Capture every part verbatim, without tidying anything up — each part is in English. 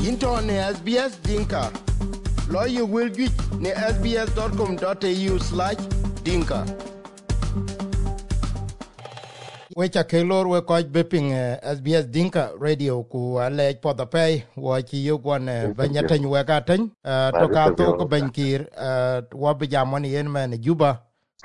Into ne S B S Dinka. Lawyer will get ne sbs dot com dot a u slash dinka. We cha kelor we ko beping S B S Dinka radio ku ale po da pay wo chi yo gon banya tan we ka tan to ka to ko bankir wo be jamon yen man juba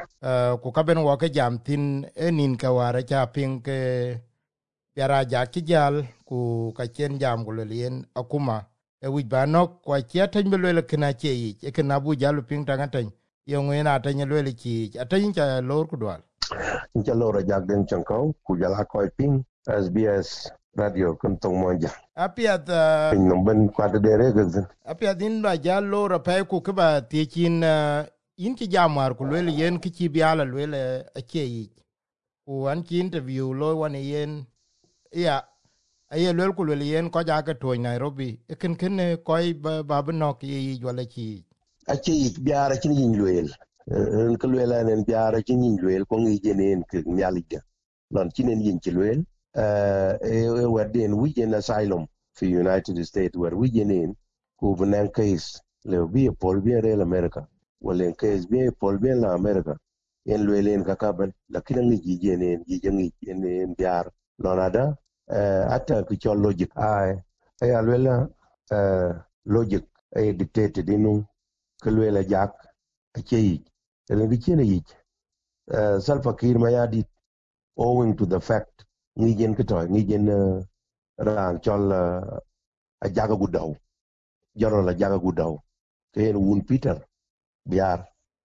ku ka ben wo ka jam tin enin ka wara cha ping ke yara ja ki jal ku ka chen jam ku le yen akuma e wi ba no ko che tan be le kana che yi e kana bu jalu ping tan tan yo ngena tan le chi atan cha lor ku dwal Incha lora jagden chankau kujala koi ping S B S radio kuntong monja. Apia the Ping nomben kwade dere gazin. Apia din ba jallo ra pay ku ba tekin in ki jamar ku le yen ki ci biala le ake yi. Ku an ki interview lo wan yen ya aye le ku le yen ko ja ka to Nairobi ken ken ko ba ba no ki wala ci. Ake yi biara kin yin luel. En ko luela nen biara kin yin luel ko ngi jenen ke nyaliga. Non kinen yin ki luel. Uh, e wadden wijen asylum for United States where wijenin ku benen case le bi pol bi re America wala case bi pol bi la America en luelen kakaban lakini ngi jenen jijengi en biar lonada uh, ata ku chol logic ai ay alwela uh, logic ay dictated inu kelwela jak achei ele bi chene yi uh, Salva Kiir mayadi owing to the fact ngijen kito ngijen uh, ran chol uh, a jaga gudaw jaro la jaga gudaw ken wun Peter biar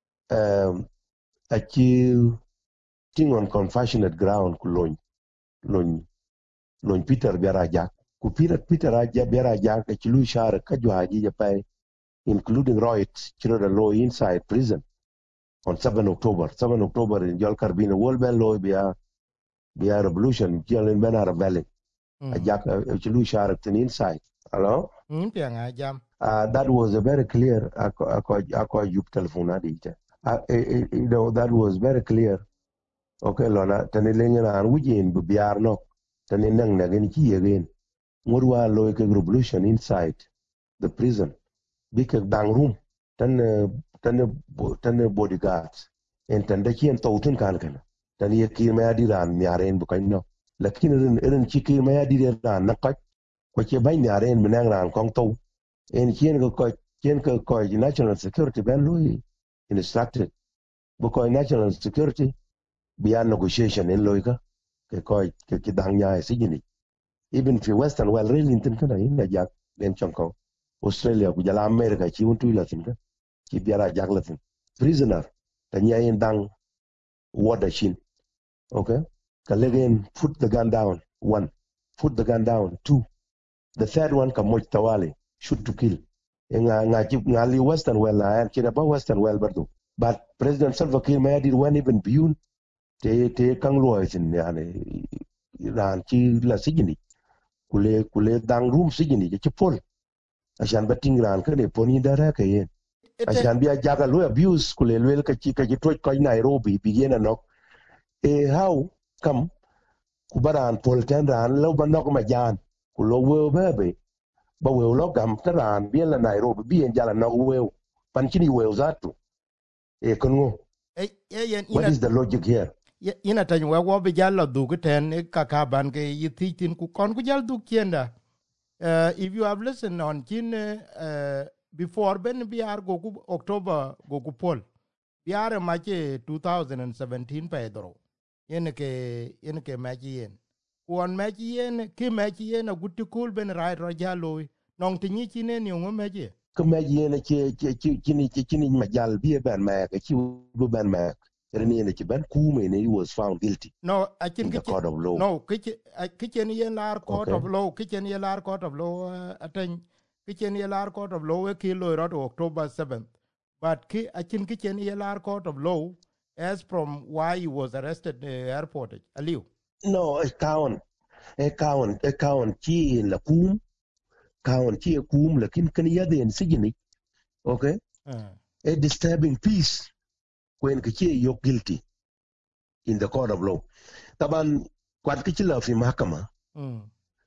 um, a chi ting on compassionate ground ku lon lon lon Peter biara jak ku Peter Peter aja biara jak a chi lu shar ka jwaji ja pai including rights chiro the law inside prison on seventh October seventh October in Jol Carbino World Ban Law biya biya revolution jalen bana rebelling a jak a chi lu shar inside. Hello? Mm, jam. Uh, that was a very clear. I call you telephone. Uh, you know that was very clear. Okay, Lona. Tani lenga na anwujin biar no. Tani nang nagin ki again. Murwa loike revolution inside the prison. Big bang room. Tani tani tani bodyguards. And tani ki en tautun kan kan. Tani ye ki mayadi ran miaren bukan no. Lakini rin rin chiki mayadi ran nakat. Kwa che bay miaren menang ran kong tau. En kien ko ko kien ko ko national security ban lui instructed because national security beyond negotiation in loika ke ko ke ke dang nya sigini even fi western well really intin kana in jak den chonko Australia ku jala America chi untu la tin ka ki biara jak la tin prisoner tanya in dang wada shin okay kalegen put the gun down one put the gun down two the third one kamoj tawali shoot to kill nga nga ngali western well na kina ba western well bardo but president Salva Kiir mayadi wan even beyond te te kang loisin yani ran chi la sigini kule kule dang room sigini je pol ashan bating ran ka ne poni dara ka yen ashan biya jaga lo abuse kule lwel ka chi ka ji toj ko Nairobi bigena no e how come kubaran pol tan ran lo banok ma jan kulo wo bebe ba wew lo gam taran bien la Nairobi bien jala no wew pan chini wew zatu e kongo what is the logic here ina tan we wo be jala du guten e kaka ban ke yithin ku kon ku jal du kienda uh, if you have listened on kin uh, before ben biar go ku October go ku pol biar ma ke twenty seventeen pe dro yen ke yen ke ma yen won ma yen ke ma yen a gutti kul ben rai ro jalo nong tinyi chine ni ngo ma je ke ma yen ke ke chini chini ma jal bi ben ma ke chi bu ben ma reni ne ke ben ku me ne he was found guilty no I think the court of law no ke ke chen yen lar court okay. of law ke chen yen lar court of law uh, aten ke chen yen lar court of law ke lo ro October seventh but ke I think ke chen yen lar court of law as from why he was arrested in the airport aliu no a count a count a count chi la kum count chi kum lakin kan yade en sigini okay uh. a disturbing peace when ke you're guilty in the court of law taban kwat ke la fi mahkama mm.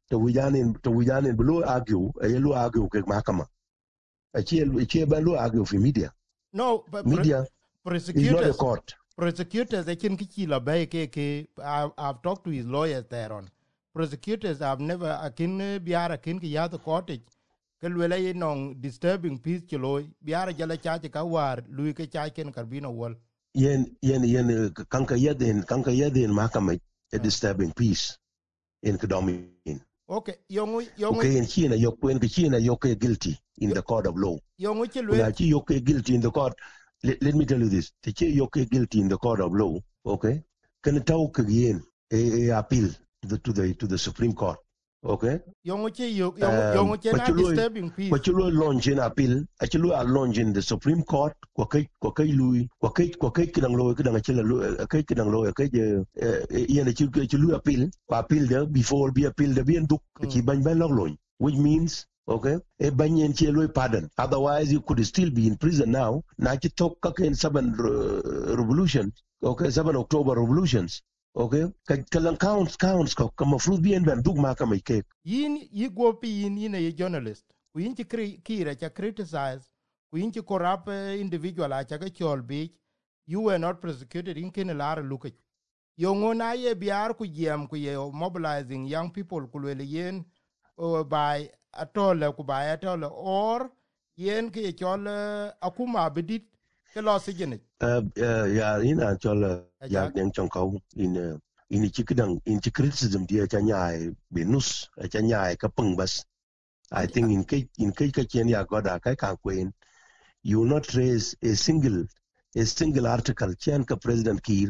to wijanin to wijanin below argue a yellow argue ke mahakama a chiel a chiel ban lo argue for media no but media prosecutors is not a court. Prosecutors they can kichila bay ke ke I've talked to his lawyers there on prosecutors have never akin biara kin ki ya the court ke lwela ye nong disturbing peace chloy biara jala cha ka war lui ke cha ken karbino wol yen yen yen kanka yeden kanka yeden mahakama a disturbing peace in Kedomin. Okay, yongu yongu okay, in China yok when China yok guilty in the court of law. Yongu When chi yok guilty in the court, let, let me tell you this. The chi yok guilty in the court of law, okay? Can talk again a appeal to the to the to the Supreme Court. Okay? Yongu chi yok yongu chi na disturbing peace. But you launch in appeal, actually are launch in the Supreme Court, kwa kai kwa kai lui, kwa kai kwa kai kidang law kidang achila law kai kidang law kai je yan chi chi lui appeal, kwa appeal there before be appeal there be nduk chi ban ban log law, which means okay, a ban yen chi lui pardon. Otherwise you could still be in prison now. Na chi talk ka in seven revolution, okay, seven October revolutions. Okay, kalang counts counts ko kama fruit bien ben dug ma kama ke yin yi go pi yin yin a journalist ku yin ti kira cha criticize ku yin ti corrupt individual a cha ga chol bi you were not prosecuted in ken lar look yo ngona ye biar ku yem ku ye mobilizing young people ku le yen by atole ku by atole or yen ke chol akuma bidit ke lo sigene uh ya ina chol ya den chonko in in chikidang in criticism dia cha nyai benus cha nyai ka pung bas I think in kai in kai ka chen ya goda kai ka queen you will not raise a single a single article chen ka President Kiir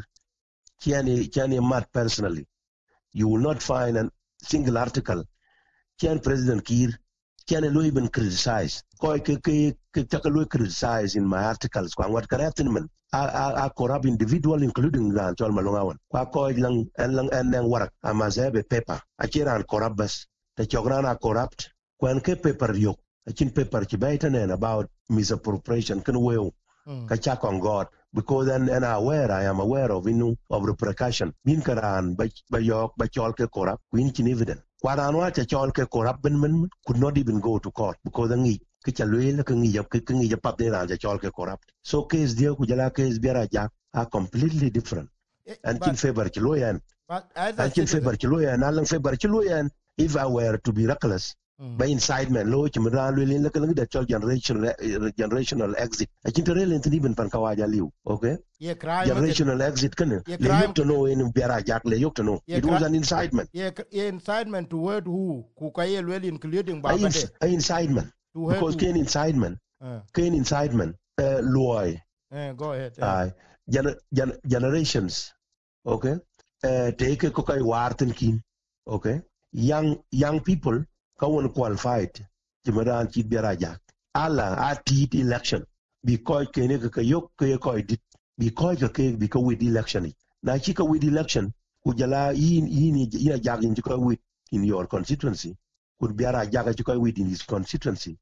chen chen mat personally you will not find a single article chen President Kiir chen lo even criticize koi ke ke ke ta lo criticize in my articles kwa wat karatin man a corrupt individual including Ran Chol Malongawan kwa koi lang lang and lang warak amazabe paper a chiran corrupt bas the chograna corrupt kwan ke paper yok a chin paper chibaitanen about misappropriation can well ka cha on God because then and aware I am aware of inu of repercussion min karan ba ba yok ba chol ke corrupt queen chin evident kwaran wa cha chol ke corrupt ben men could not even go to court because the ngi ke cha lwe la ke ngi yap ke ngi yap pap de ran cha chol ke corrupt so case dia ku jala case biara jak are completely different and chin favor ki loyan and chin favor ki loyan alang favor ki loyan if I were to be reckless Mm. by incitement low chimran will in the generational generational exit I think really even pan kawaja liu okay yeah crime generational exit can yeah, le yok to know in biara jak le yok to know yeah, it was an incitement yeah, yeah incitement to word who ku kay well including babade a incitement because can incitement uh. can incitement uh, loy uh, go ahead uh, gen, gen, generations okay uh, take ko kay warten kin okay young young people Kawan qualified Jimaran Chid Beraja. Allah at election because Kene Kayok Kayok did because the cake because with election. Now Chika with election, Kujala in in in a jag in with in your constituency, could be a jag with in his constituency,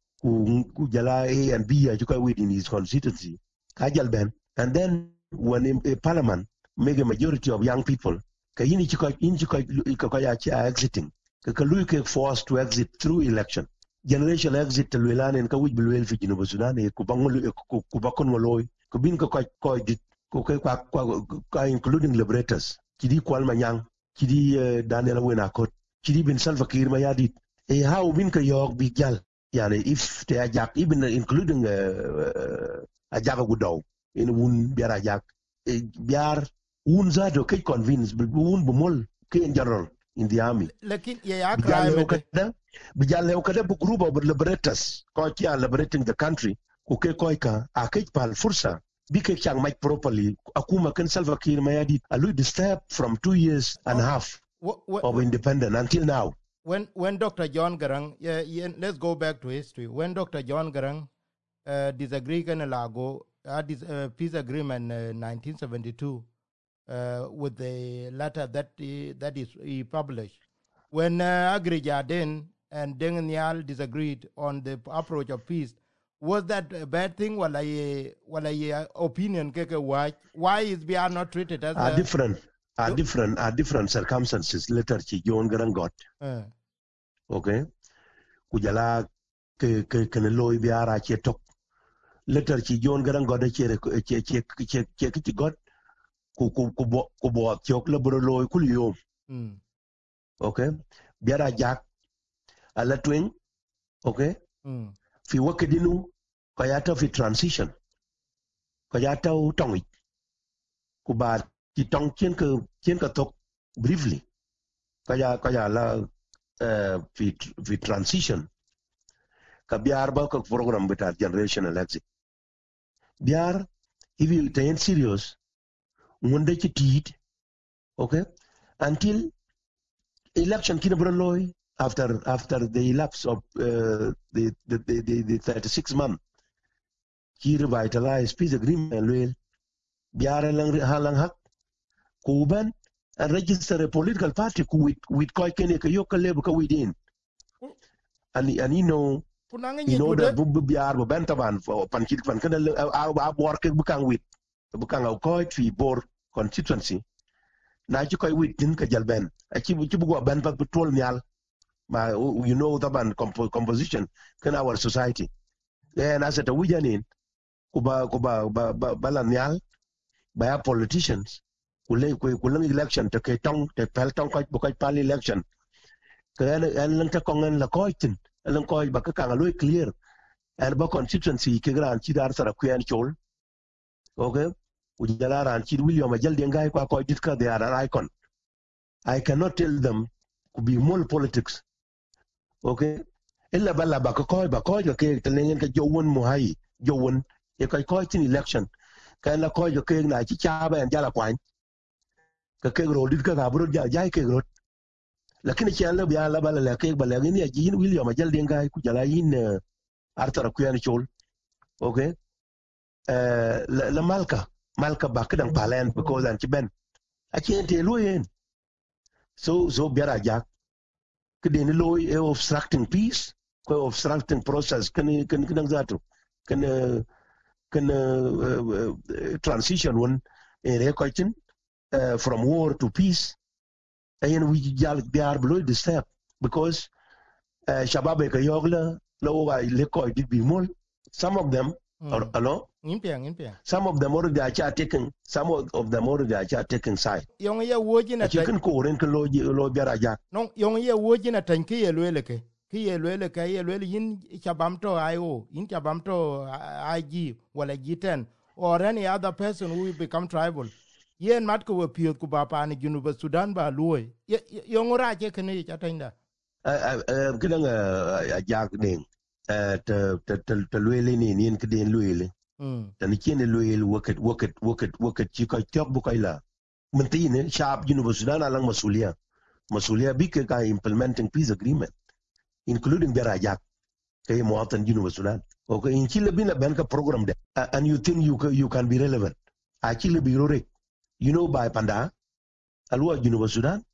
Kujala A and B a with in his constituency. Kajal Ben. And then when a parliament make a majority of young people, Kayini Chika in Chika exiting. Kaluike forced to exit through election. Generation exit to Luelan and Kawit Bulwell for Genova Sudan, Kubangolo, Kubakon Molloy, Kubin Koi did, including liberators, Chidi Kwalmanyang, Chidi Daniel Wenakot, Chidi bin Salva Kiir Mayadit. A how Winka York Big Gal, Yani, if they are Jack, even including a Java Goodall in Woon Biara Jack, Biar Woonzado, K convinced, but Woon Bumol, K in general. In the army. Lakin yeah, crime. Bijale okada bu group of liberators koiki are liberating the country. Kuke koika akej pal fursa. Bike chang mic properly. Akuma can Salva Kiir Mayadit alu disturbed from two years and a half what, what, of independence until now. When when Doctor John Garang, yeah, yeah, let's go back to history. When Doctor John Garang uh, disagreed in Lago, uh, this uh, peace agreement uh, nineteen seventy-two. Uh, with the letter that he, that is he published. When uh, Agri-Jardin and Deng Nial disagreed on the approach of peace, was that a bad thing? Well, I, well, I opinion why why is we are not treated as are a, different are different are different circumstances. Later, John Garang got. Uh. okay kujala ke ke ke loy biara che tok letter ci jon garan goda che che che che che ki god ku ku ku bo ku bo chok le bro loy kul yom mm okay biara jak ala twing okay mm fi wakadinu ko yata fi transition ko yata tongi ku ba ci tong chen ko chen ka tok briefly ko ya ko ya la uh, fi fi transition ka biar ba ko program beta generational exit biar if you take serious wonde ci tit okay until election kina bro loy after after the elapse of uh, the, the, the the the thirty-six month he revitalized peace agreement well biara lang halang hak kuban and register a political party ku with with koi kene ka yo ka lebu ka within and and you know in order bu biar bu bentaban for pankit pan kana a a bor ke bukang with bukang au koi fi bor constituency na ci koy wit tin ka jalben ci ci bu go ben pa petrol nyal ma you know the ban compo, composition can our society then as a wijanin kuba kuba ba ba balan nyal by our politicians kule kule election to ke tong te pel tong ko bu ko pal election ke an an lang ta kongen la ko tin lang ko ba ka ka lo clear and ba constituency ke gran ci dar sara ku en chol okay ujala ran ci William ajal de ngay ko ko dit ka they are an icon I cannot tell them to be more politics okay illa balla ba ko ba ko ke telen ka jowon mo hay jowon e ko ko tin election ka la ko ke na ci cha ba en jala kwan ka ke ro dit ka bro ja ja ke ro lakini ci alla bi alla balla la ke balla ni ji William ajal de ngay ku jala yin artara ku yan chol okay uh, la, la malka malka ba kedang palen because an ci ben a ci ente lo yen so so biara jak kedin lo e obstructing peace ko obstructing process kan kan kan zato kan kan transition one in recognition uh, from war to peace and we jal biar below the step because uh, shabab ka yogla lo ga le ko dit bi mol some of them mm. or allo impiang impiang some of them already are taking some of them already are taking side yong ye woji na tan ko ren ko lo lo biara jak non yong ye woji na tan ki ye lele ke ki ye lele ke ye lele yin chabam to io yin chabam to ig wala g ten or any other person who will become tribal yen mat ko piot ku ba pa ni junu ba Sudan ba loy yong ra je kene cha tanda a kidan a jak ding eh te te te lele ni ni kidin lele mm tan kine lele wakat wakat wakat wakat ci ko tok bu koy la man tine shab junu ba Sudan alang masuliya masuliya bi ke ka implementing peace agreement including berajak kay muatan junu ba Sudan okay in chile bina ben ka program de uh, and you think you can, you can be relevant actually be rore you know by panda alwa junu ba Sudan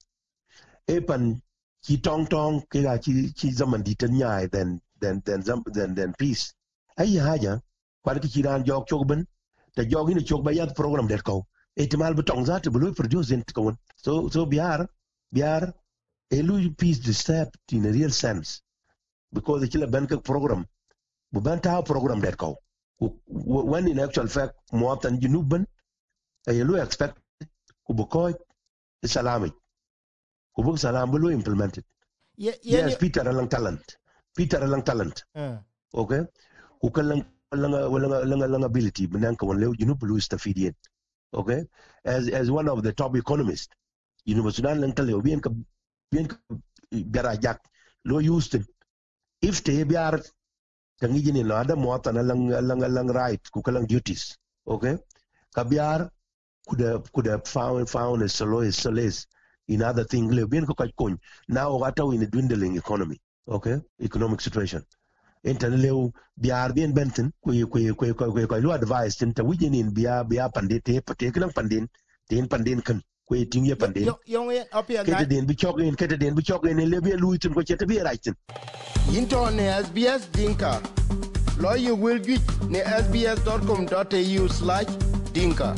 e pan ci tong tong ke ga ci ci zaman di tan nyaay then then then then then peace ay haja kwar ki ci ran jog chogben te jogi ni chog ba yat program det ko ihtimal bu tong zat bu produce ent ko so so biar biar elu peace the step in a real sense because the killer bank program bu banta program det ko when in actual fact more than junuban elu expect ku bu ko salami ku bu salam bu implemented yeah, yeah, yes Peter alang talent Peter alang talent uh. okay ku kalang langa langa langa ability binan ko lew junub lu istafidien okay as as one of the top economists University Sudan lang talew bien ka bien ka garajak lo Houston if te biar tangi jini no ada muatan lang lang lang right ku kalang duties okay ka biar could have could have found found a solace solace in other thing le bien ko ka kon now ata in a dwindling economy okay economic situation enten lew biar bien benten ku ku ku ku ku lu advice tin ta wijinin biya biya pandite pate kan pandin tin pandin kan ku tin ye pandin yong ye apia ga kete den bi chogen kete den bi chogen le bi lu tin ko chete bi raitin into ne S B S dinka lo you will get ne s b s dot com dot a u slash dinka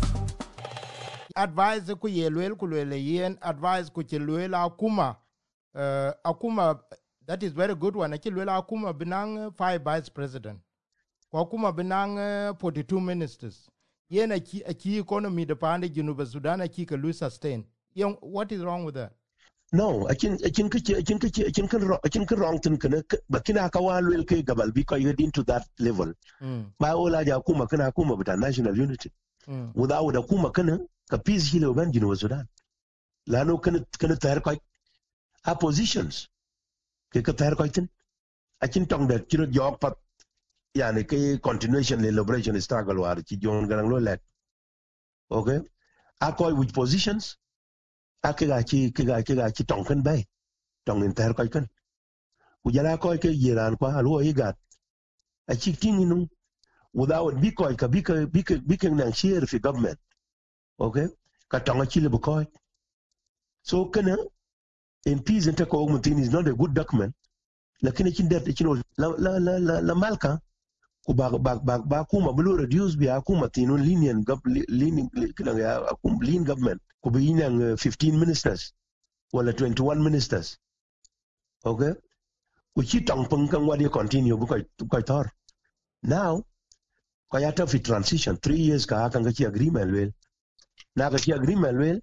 advice ku ye lwel ku le yen advice ku che lwel akuma uh, akuma, that is very good one. Actually, well, akuma binang five vice president. Akuma binang uh, forty-two ministers. Yen a key, a key economy the pande Junuba Sudan a key can lose sustain. Young, what is wrong with that? No, I can I can I can I can I can I can wrong thing can but kina kawal will ke gabal because you get into that level. Ba ola ja kuma kana kuma with national unity. Without the kuma kana ka peace hilo ban Junuba Sudan. Lano kana kana tayar kai oppositions. Ke ka tayar kai tin. I can talk that kiro jog pat yani ke continuation le liberation struggle war ki jon garang lo let. Okay? Akoi with positions ake ga chi ke ga ke ga chi tong kan bai tong in ter kai kan ku jala ko ke yiran kwa alwo yigat a chi tin nu without bi ko ka bi ka bi ka bi ka nan share fi government okay ka tong chi le ko so kana in peace and ko mutin is not a good document lakini chin det chin la la la la malka ku ba ba ba ba kuma bulu reduce bi akuma tinun lenient lenient kana ya akum lean government ku bi yin fifteen ministers wala twenty-one ministers okay ku chi tong pung kan wadi continue bu ko ko tor now ko ya ta fi transition three years ka kan ga chi agreement wel na ga chi agreement wel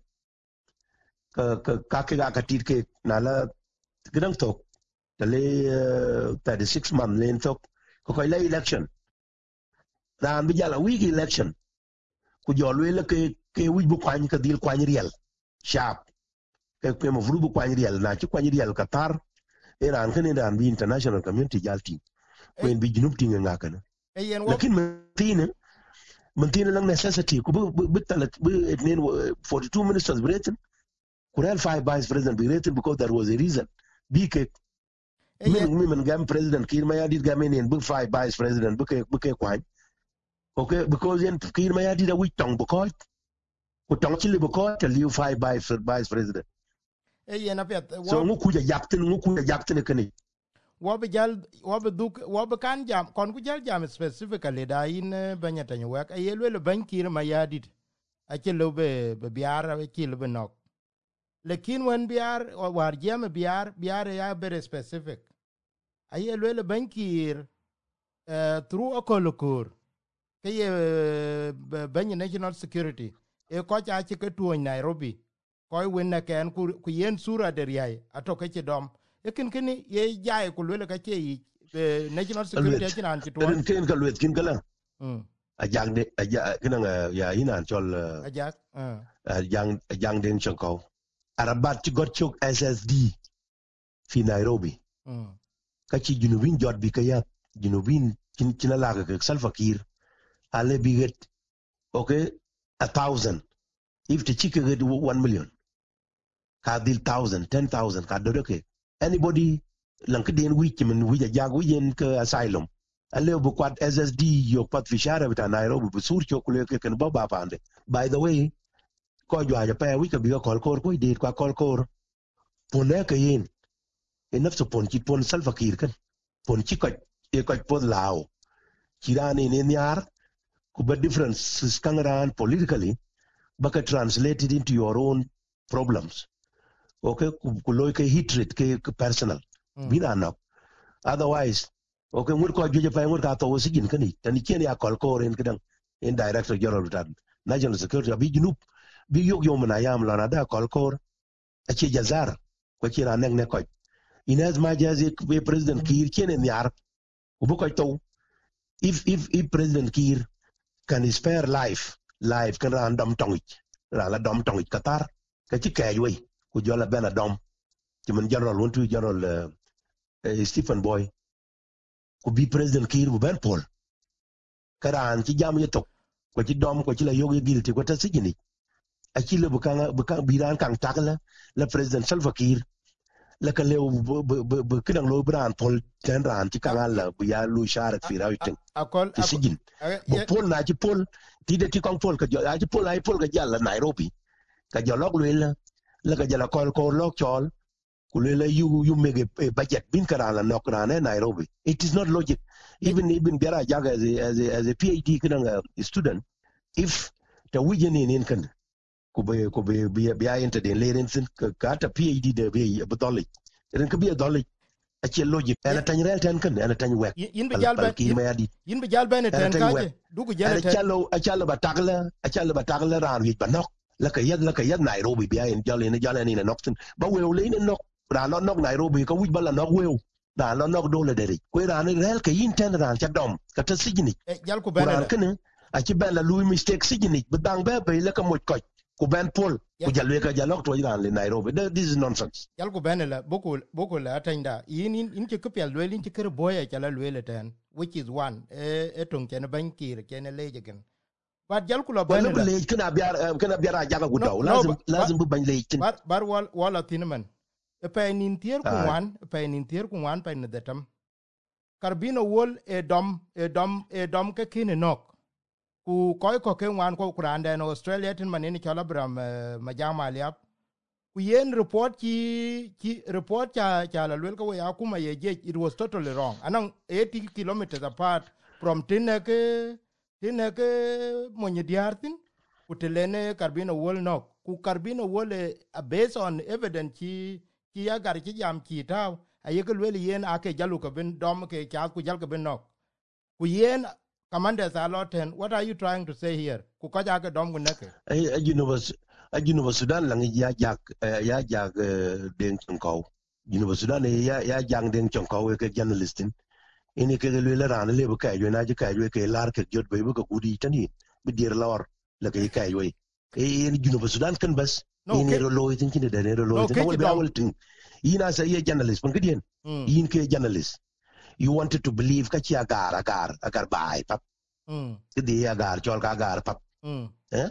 ka ka ka ka ka tit ke na la gidang tok tale thirty-six month len tok ko ko la election ran bi jala week election ku jol wel ke ke wi bu kwany ka dil kwany riel sharp ke ke mo furu bu kwany riel na ci kwany riel Qatar Iran kan Iran bi international community jalti ko en bi junub tinga ngakana lakin mantina mantina lang necessity ku bu bu talat bu etnen forty-two ministers breathing kural five vice president breathing because there was a reason bi ke min min gam president kir mayadit gamen en bu five vice president bu ke bu ke kwany okay because en kir mayadit a wi tong bu ko ku tong chili bu ko te liu five vice vice president e yena pet so ngu ku ja yaktin ngu ku ja yaktin kani wo be jal wo be duk wo be kan jam kon ku jal jam specifically da in banyata nyu wak e yelwe ban kir mayadit a ke lo be be biara e ke lo be nok lekin wen biar war jam biar biar ya very specific a yelwe ban kir through a kolokur ke ye ban national security e ko cha chi ke tuo Nairobi ko wen na ken ku ku yen sura der yai atoke che dom e kin kin ye jai ku le ka che yi national security chi nan chi tuo ken ka lwet kin kala mm a jang de a ja kin ya inan chol a ja a jang a jang den chonko arabat chi got chok S S D fi Nairobi mm ka chi junubin jot bi ka ya junubin kin kin la ga Salva Kiir ale bi get okay a thousand. If the chicken get one million, kadil thousand, ten thousand, kadodoke. Anybody lankadin week in which a jag win asylum. A little book S S D your pat fishara with a Nairobi, but sur chocolate can bob up on it. By the way, call you a pair week be a call core, we did qua call core. Poneka yin. Enough to pon chip pon Salva Kiir, pon chicot, a quite pon lao. Chirani in the art. But difference come around politically, but translated into your own problems. Okay, kuloike hatred ke personal. Bina no. Otherwise, okay, we're going to pay more to us again. Can it? And you can't call core in Kedang in Director General of National Security. Big Nup, big Yok Yomanayam Lanada call core. Achi Jazar, which is a neng nekoi. In as much as it be President Kiir Chen in the Arab, Ubukaito. If if if President Kiir can spare life, life can run dom tongich, rala dom tongich Qatar, kachi kaywe, kujola bena dom, German General want to General uh, uh, Stephen Boy, could be President Kiir bu ben Paul. Karan chi jam yetok, kwachi dom kwachi la yogi guilty kwata sigini. Achile bukanga bukang biran kang takala la President Salva Kiir. La ka leo bu kidang lo bran Paul ten ran chi kangala bu ya lu sharat fi rawting. Akol sigin. Bu Paul na chi Paul tide ti kong Paul ka jo a chi Paul ai Paul ka jalla Nairobi. Ka jo lok le la ka jalla kol ko lok chol kulela you you make a budget bin karala nok rane Nairobi. It is not logic. Even even Biara Jaga as a as a, as a PhD kidang a student, if the wijen in kan ko be ko be be be into the lerin sin ka ta PhD de be batoli ren ka bi dol a che logic ana tan rel tan kan ana tan wek yin bi jal ben yin bi jal ben ten ka je du ko jale ten a chalo a chalo batagla a chalo batagla ran wi banok la ka yad la ka yad Nairobi bi en jale ne jale ni na nokten ba we le ni nok ra no nok Nairobi ka wi bala nok we da no nok dole deri ko ran rel ka yin ten ran cha dom ka ta sigini jal ko ben ran kan a ci ben la lui mistake sigini bedang be be la ka mo ko ku ben pol ku jalwe ka jalok to iran le Nairobi this is nonsense yal ku ben la boko boko la tanda yin in ci kupel le in ci kër boya ci la le ten which is one e e ton ken bankir ken lejegen but jal ku la ben la le kana biar kana biara jaga ku daw lazim lazim bu bañ le tin bar bar wal wala tinman e pe nin tier ku wan pe nin tier ku wan pe ne detam karbino wol e dom e dom e dom ke kin nok ku koy ko ke wan ko kurande no Australia tin manini chala bram majama liap ku yen report ki ki report cha cha la lwel ko ya kuma ye je it was totally wrong anang eighty kilometers apart from tineke tineke monye diartin ku telene karbino wol no ku karbino wol a based on evidence ki ki ya gar ki jam ki taw ayeke lwel yen ake jalu ko ben dom ke cha ku jal ko ben no ku yen Commanders are lot ten. What are you trying to say here? Kukaja ke dom guneke. Ay University ay University Sudan lang ya jak ya jak deng chongkau. University Sudan ya ya jang deng chongkau ke journalistin. Ini ke le le ran le ka yo na je ka yo ke lar ke jot be ko gudi tani. Bi dir lor la ke ka yo. E ni University Sudan kan bas. Ini ro lo tin kin de ne ro lo tin ko be awol tin. Ina sa ye journalist pun kedien. Yin ke journalist. You wanted to believe ka chi agar agar agar bai pap mm di agar chol ka agar pap mm eh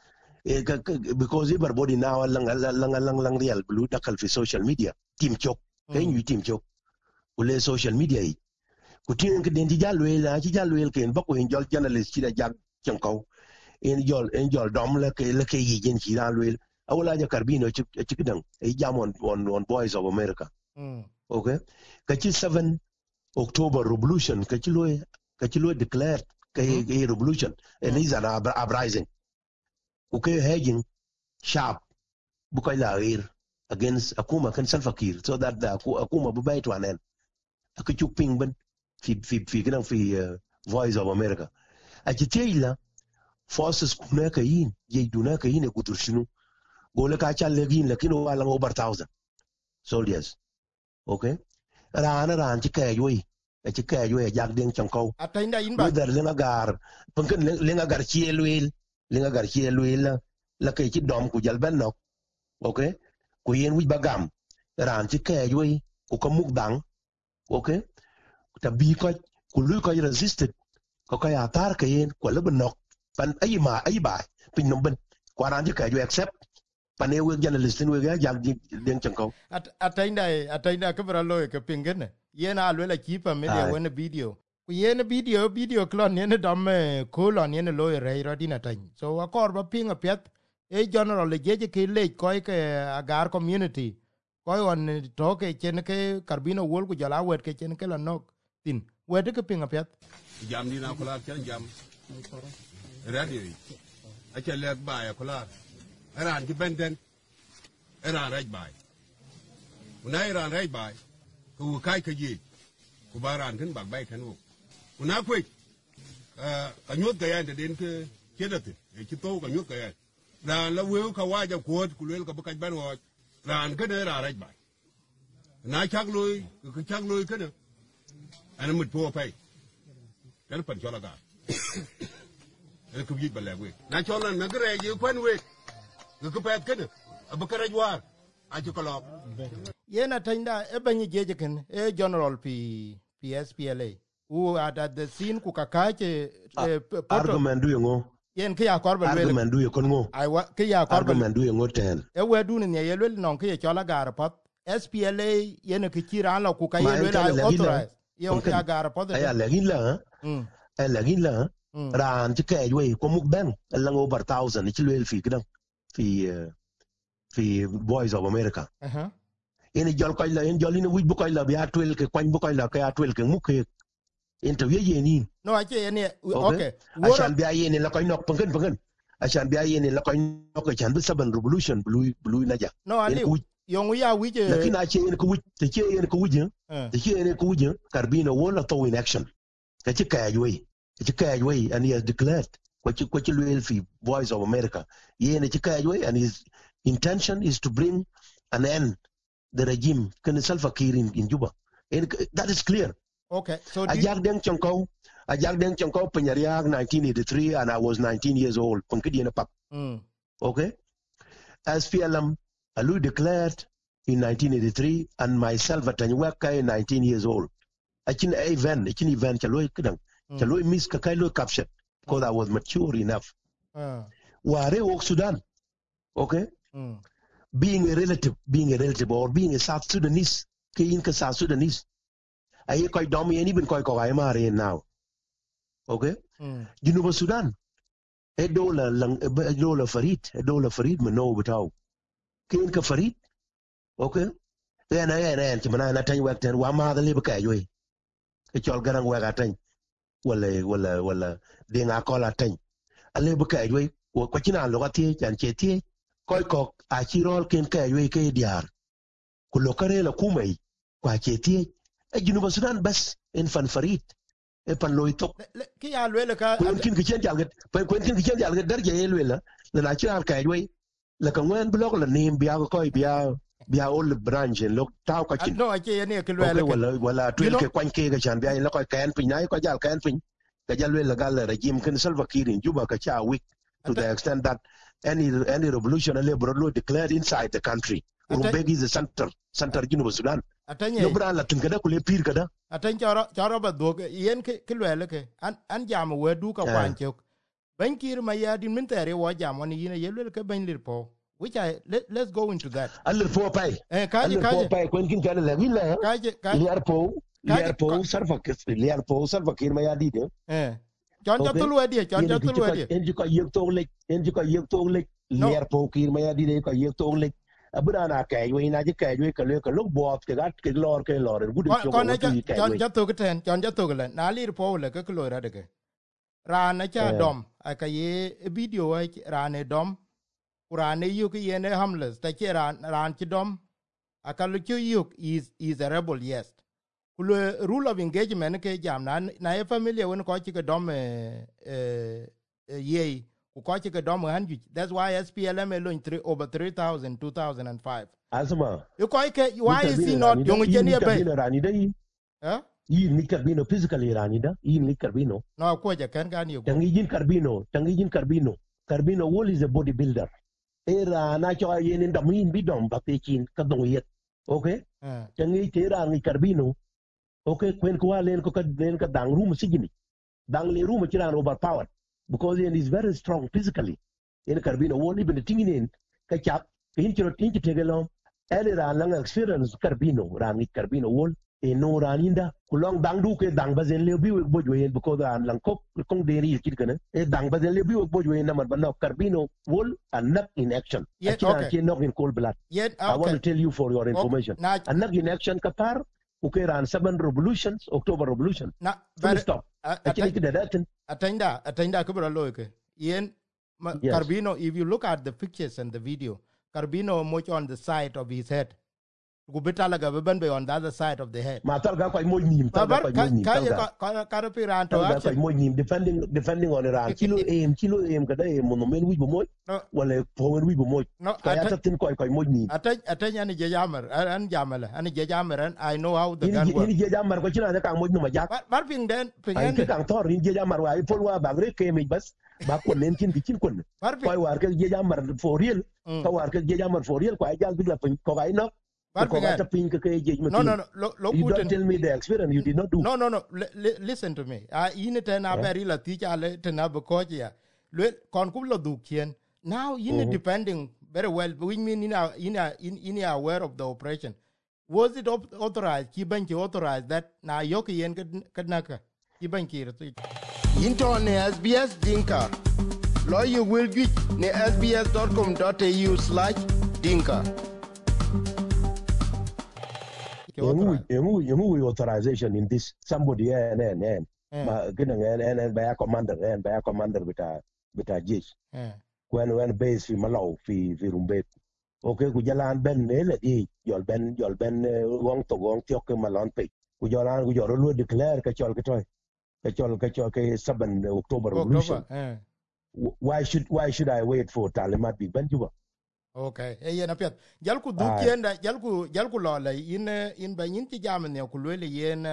e because everybody now lang lang lang lang real blue dakal fi social media team chok ken you team chok ule social media yi ku tin ke den di jalwe la chi jalwe ken ba ko en jol journalist chi da jag chon ko en jol en jol dom la ke la ke yi gen chi da lwe awala ja karbino chi chi kidan e jamon on on Voice of America mm okay ka chi seven October revolution kachilo kachilo declared kay mm-hmm. revolution and is an up- uprising okay hedging sharp bukai la air against akuma kan Salva Kiir so that the akuma bu bay to anen akachu ping ban fi fi fi kan fi uh, Voice of America achitela forces kuna kayin ye duna kayin e kuturshinu gole ka cha legin lakini wala over one thousand soldiers okay rana ran ci kay yoy ci kay yoy jak den chonko atayna inba der lenga gar punken lenga gar ci elwel lenga gar ci elwel la kay ci dom ku jal ben nok okay ku yen wi bagam ran ci kay yoy ku ko muk dang okay ta bi ko ku lu ko resisted ko kay atar kayen ko le benok pan ay ma ay ba pin no ben ko ran ci kay yoy accept pane we journalist we ga jak den chonko at atayna atayna kabra loy ke pingene yena alwela kipa media wena video ku yena video video klon yena dam kolon yena loy rei rodina tan so akor ba pinga pet e general le jeje ke le koy ke agar community koy on toke chen ke karbino wol ku jala wet ke chen ke la nok tin wet ke pinga pet jam ni na kula chen jam radio acha le ba ya kula Iran ki benden Iran right by una Iran right by ku kai ka yi ku baran kan bag bai kan wo una kwai a nyot ga yan da den ke kedate e ki to ga nyot ga yan na la we ka waja ko ku le ka ba ban wo ran ka da Iran right by na chak loy ku chak loy ka da ana mut po pai kan pan chola ga e ku yi ba le we na chola na gre yi kwan we ku pet kene abakara jwar aju kala yena tanda e banyi jeje ken e general p P S P L A who at the scene ku kakache argument du ngo yen ke ya korba le argument du ko ngo ai wa ke ya korba argument du ngo ten e we du ne ye le non ke chola gar pot S P L A yen ke kira la ku ka ye le ai authorize yen ke gar pot ay la gin la mm ay la gin la ran ti ke yoy ko muk ben la ngo over one thousand ci le fi kidan fi fi Voice of America aha ene jol koy la en jol ina wuj bu koy la bi atwel ke kwany bu koy la ke atwel ke muke interview yeni no ache ene okay ashan bi ayene la koy nok pengen pengen ashan bi ayene la koy nok chan bi seven revolution blue blue naja no ali yong ya wije lakini ache yen ku wije te che yen ku wije te che yen ku wije Carbino won to in action ka ci kay way ci kay way and he has declared ko ci ko ci loyal fi Voice of America yen ci kay way and his intention is to bring an end the regime can Salva Kiir in, in Juba and that is clear. Okay, so ajak deng chonko ajak deng chonko penyariak nineteen eighty-three and I was nineteen years old pangkidi na pap. Mm. Okay, S P L M Alu declared in nineteen eighty-three and myself at Tanyawaka in nineteen years old. Achin event, achin event chaloy kidang chaloy miss kakailo captured because I was mature enough. Uh. Ware wok Sudan. Okay, mm. being a relative, being a relative or being a South Sudanese, kayin ka South Sudanese. Aye koi domi and even koi koi mare now. Okay, mm. Junuba Sudan. A dollar lang a dollar Farid, a dollar Farid mano without. Kayin ka Farid. Okay, then I and Chimana na tany wek ten wa ma the libe kay yoy. E chol garang wek atany. Wala wala wala de nga ko la tany. A libe kay yoy ko china lo gati chan cheti. Koi kok a chirol ken kay yoy kay diar. Ku lokare la kumay kwa cheti. E Junuba Sudan bas en fan Farid. E pan loy tok. Ki ya lwela ka Kwen kin ki chen jalget, kwen kin ki chen jalget darje e lwela. La na chira kay yoy. La kan wen blok la nim biya ko koy biya biya all branch and look tao ka chin no ache ne ke okay, lwela wala wala twel ke kwan ke ga chan biya la ko kan pin na ko jal kan pin ka jal le gal regime kan Salva Kiir in Juba ka cha weak to the extent that any any revolution ale bro declared inside the country Rumbegi is the center center Junuba Sudan atanye no bra la tin kada kule pir kada atan choro choro ba dog yen ke ke lwela ke an an jam we du ka kwan chok ban Kiir ma ya din min tere wo jam woni yine yelwel ke ban lirpo. Which I let, let's go into that. Aller po pay. Eh kaje kaje. Aller po pay kwen kin kana la wila. Kaje kaje. Liar po. Liar po Salva Kiir. Liar po Salva Kiir ma ya di de. Eh. Jon jatulu adi, jon jatulu adi. Enji ko yek to lek, enji ko yek to lek. Liar po Kiir ma ya di de ko yek to lek. Abuna na kay we na je kay we ka le ka lo bot ke gat ke lor ke lor gudu ko. Kon jon jatu ten, jon jatu le. Na lir po le ka lo ra de ke. Ra na cha dom, aka ye video ai ra ne dom. Kurane yuk yene harmless. Take ran ran chidom. Akaluchu yuk is is a rebel, yes. Kulu rule of engagement ke jam na na familiar when ko chika dom eh eh ye ku ko chika dom hanju. That's why S P L M alone three over three thousand two thousand five. Asma. You ko ke why is he not young jeni be? Rani dai. Huh? Yi ni Carbino physically rani da. Yi ni Carbino. No ko ja kan kan you. Tangi jin Carbino, tangi jin Carbino. Carbino wall is a bodybuilder. Era na cho yen in damin bidom batekin kadong yet okay changi tera ngi Carbino okay kwen ko len ko ka len ka dang room sigini dang le room chiran overpowered because he is very strong physically in Carbino won't even the thing in ka chap in chiro tin tegelo era lang experience Carbino rangi Carbino wol e no raninda kulong dang du ke dang bazen le bi bo joyen because an lang kok kong deri kit kana e dang bazen le bi bo joyen na man no Carbino wol and not in action yeah, okay. not in cold blood yeah, okay. I want to tell you for your information okay. nah, and not in action Qatar okay ran seven revolutions October revolution nah, but stop actually atenda atenda kubra loike yen yes. Carbino if you look at the pictures and the video Carbino much on the side of his head Gubitalaga be on the other side of the head. Matalga quite more nim. Defending defending on Iran. Kilo aim, kilo aim, kada aim, monomen we bomoy. Well, a power we bomoy. No, I have to quite quite more nim. I think I think any jammer and jammer and a jammer and I know how the gun works. Any jammer, what you know, the can with no majak. But being then, I can't talk in jammer. I follow a bagre came in bus. Back when Lenkin the chinkun. Why work as jammer for real? How work as jammer for real? Quite just be like Kogaino. No, no, no. Lo, lo you don't tell me the experience you did not do. No, no, no. L- l- listen to me. I in it and I very la teacher le tena bekoja. Le konkulo dukien. Now in depending very well. We mean in a in a in in aware of the operation. Was it op- authorized? Kibanki authorized that na yoki yen kadnaka. Kibanki rati. Into ne S B S Dinka. Lawyer will get ne S B S dot com dot A U slash Dinka. You authorization in this somebody and and and and and by a commander and by a commander with a with a jish when when base fi Malaw fi fi Rumbek okay ku jalan ben ne le di jol ben jol ben wong to wong tiok ke malon pe ku jalan ku joro lu declare ka chol ke toy ka chol ka chol ke seven October revolution October eh why should why should I wait for talimat big ben juba? okay e yen apet jal ku du Aye. kienda jal ku jal ku lo le in in ba yin ti jam ne ku le yen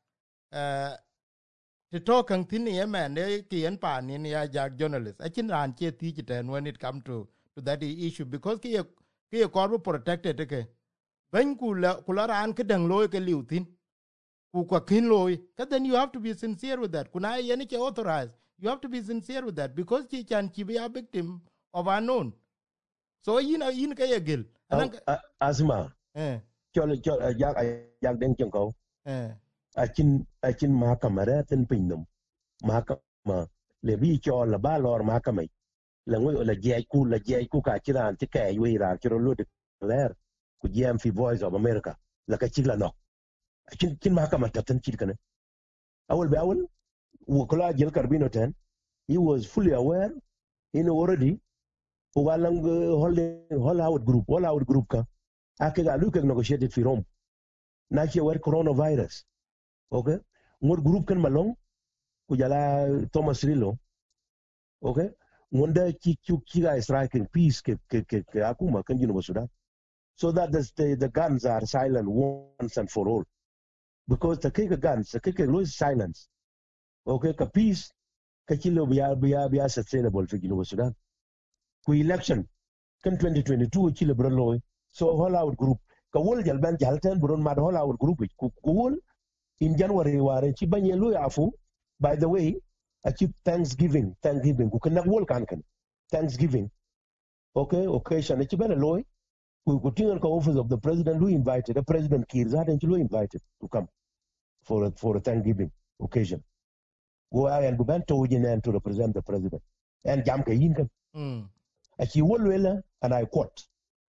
eh to talk and thin yemen e ki en pa ni ya jak journalist a chin ran che ti ten when it come to to that issue because ki ki ko protected ke ben ku la ku la ran ke dang loy ke liu tin ku ko kin loy ka then you have to be sincere with that kuna yen ke authorized you have to be sincere with that because ki can ki be a victim of unknown so yin yin ka yegel anan asma eh chol chol jak jak den chen ko eh akin akin mahakama ratin pinnum mahakama le bi cho la ba lor mahakama la ngoy la jey ku la jey ku ka kiran ti kay wi ra kiro lu de ler ku jam fi Voice of America la ka chigla no akin kin mahakama tatin chid kana awol be awol wo kala jel karbino ten he was fully aware in already ugalang hol out group hol out group ka ake ga lu ke negotiated fi Rome na ke wer coronavirus okay ngor group kan malong ku jala Thomas Rilo okay wanda ki ki ki ga striking peace ke ke ke, ke akuma kan jinu Sudan so that the, the the guns are silent once and for all because the kick guns the kick lose silence okay ka peace ka kilo biya biya biya sustainable fi jinu Sudan ku election kan twenty twenty-two kilo bro so all out group ka wol jal ban jal ten buron mad all out group ku ku wol in January ware ci bagne lu afu by the way achieve Thanksgiving Thanksgiving ku kan wol kan kan Thanksgiving okay occasion ci bana loy ku ku tingal ko office of the president lu invited the president Kirzad and lu invited to come for a, for a Thanksgiving occasion go I and ban to yin to represent the president and jam ka yin kan mm achi wol wela and I quote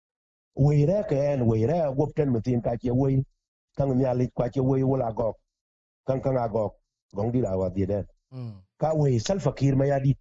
we ra ka en we ra gop ten mutin ka che we kan nyali kwa che we wala go kan kan agok gong di dawa di den mm ka we Salva Kiir ma yadi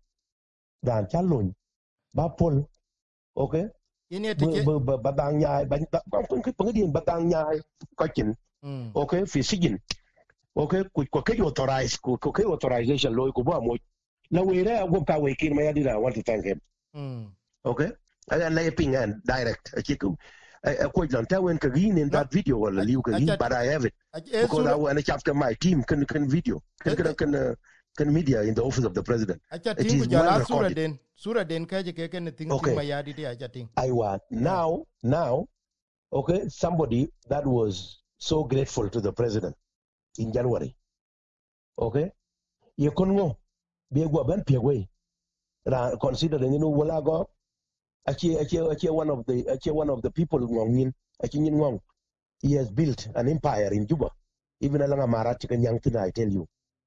dan chalon ba pol okay yin te ke ba ba dang nyaay ba ba kun ke pang di ba dang nyaay ko kin mm okay fi sigin okay ku ko ke authorize ku ko ke authorization loy ku ba mo la we ra go ka we Kiir ma yadi da want to thank him mm okay and lay ping and direct a chiku a ko lan ta wen ka gin in that video wala liu ka gin but I have it because I want to chapter my team can can video can can can, uh, can media in the office of the president acha tingu jala sura den sura den ka je ke ken tingu okay. Mayadi di acha ting aiwa now yeah. now okay somebody that was so grateful to the president in January okay ye kongo be go ban pegwe ra consider you know wala go achi achi achi one of the achi one of the people ngongin achi nyin ngong he has built an empire in Juba even alanga marat kan yang tina I tell you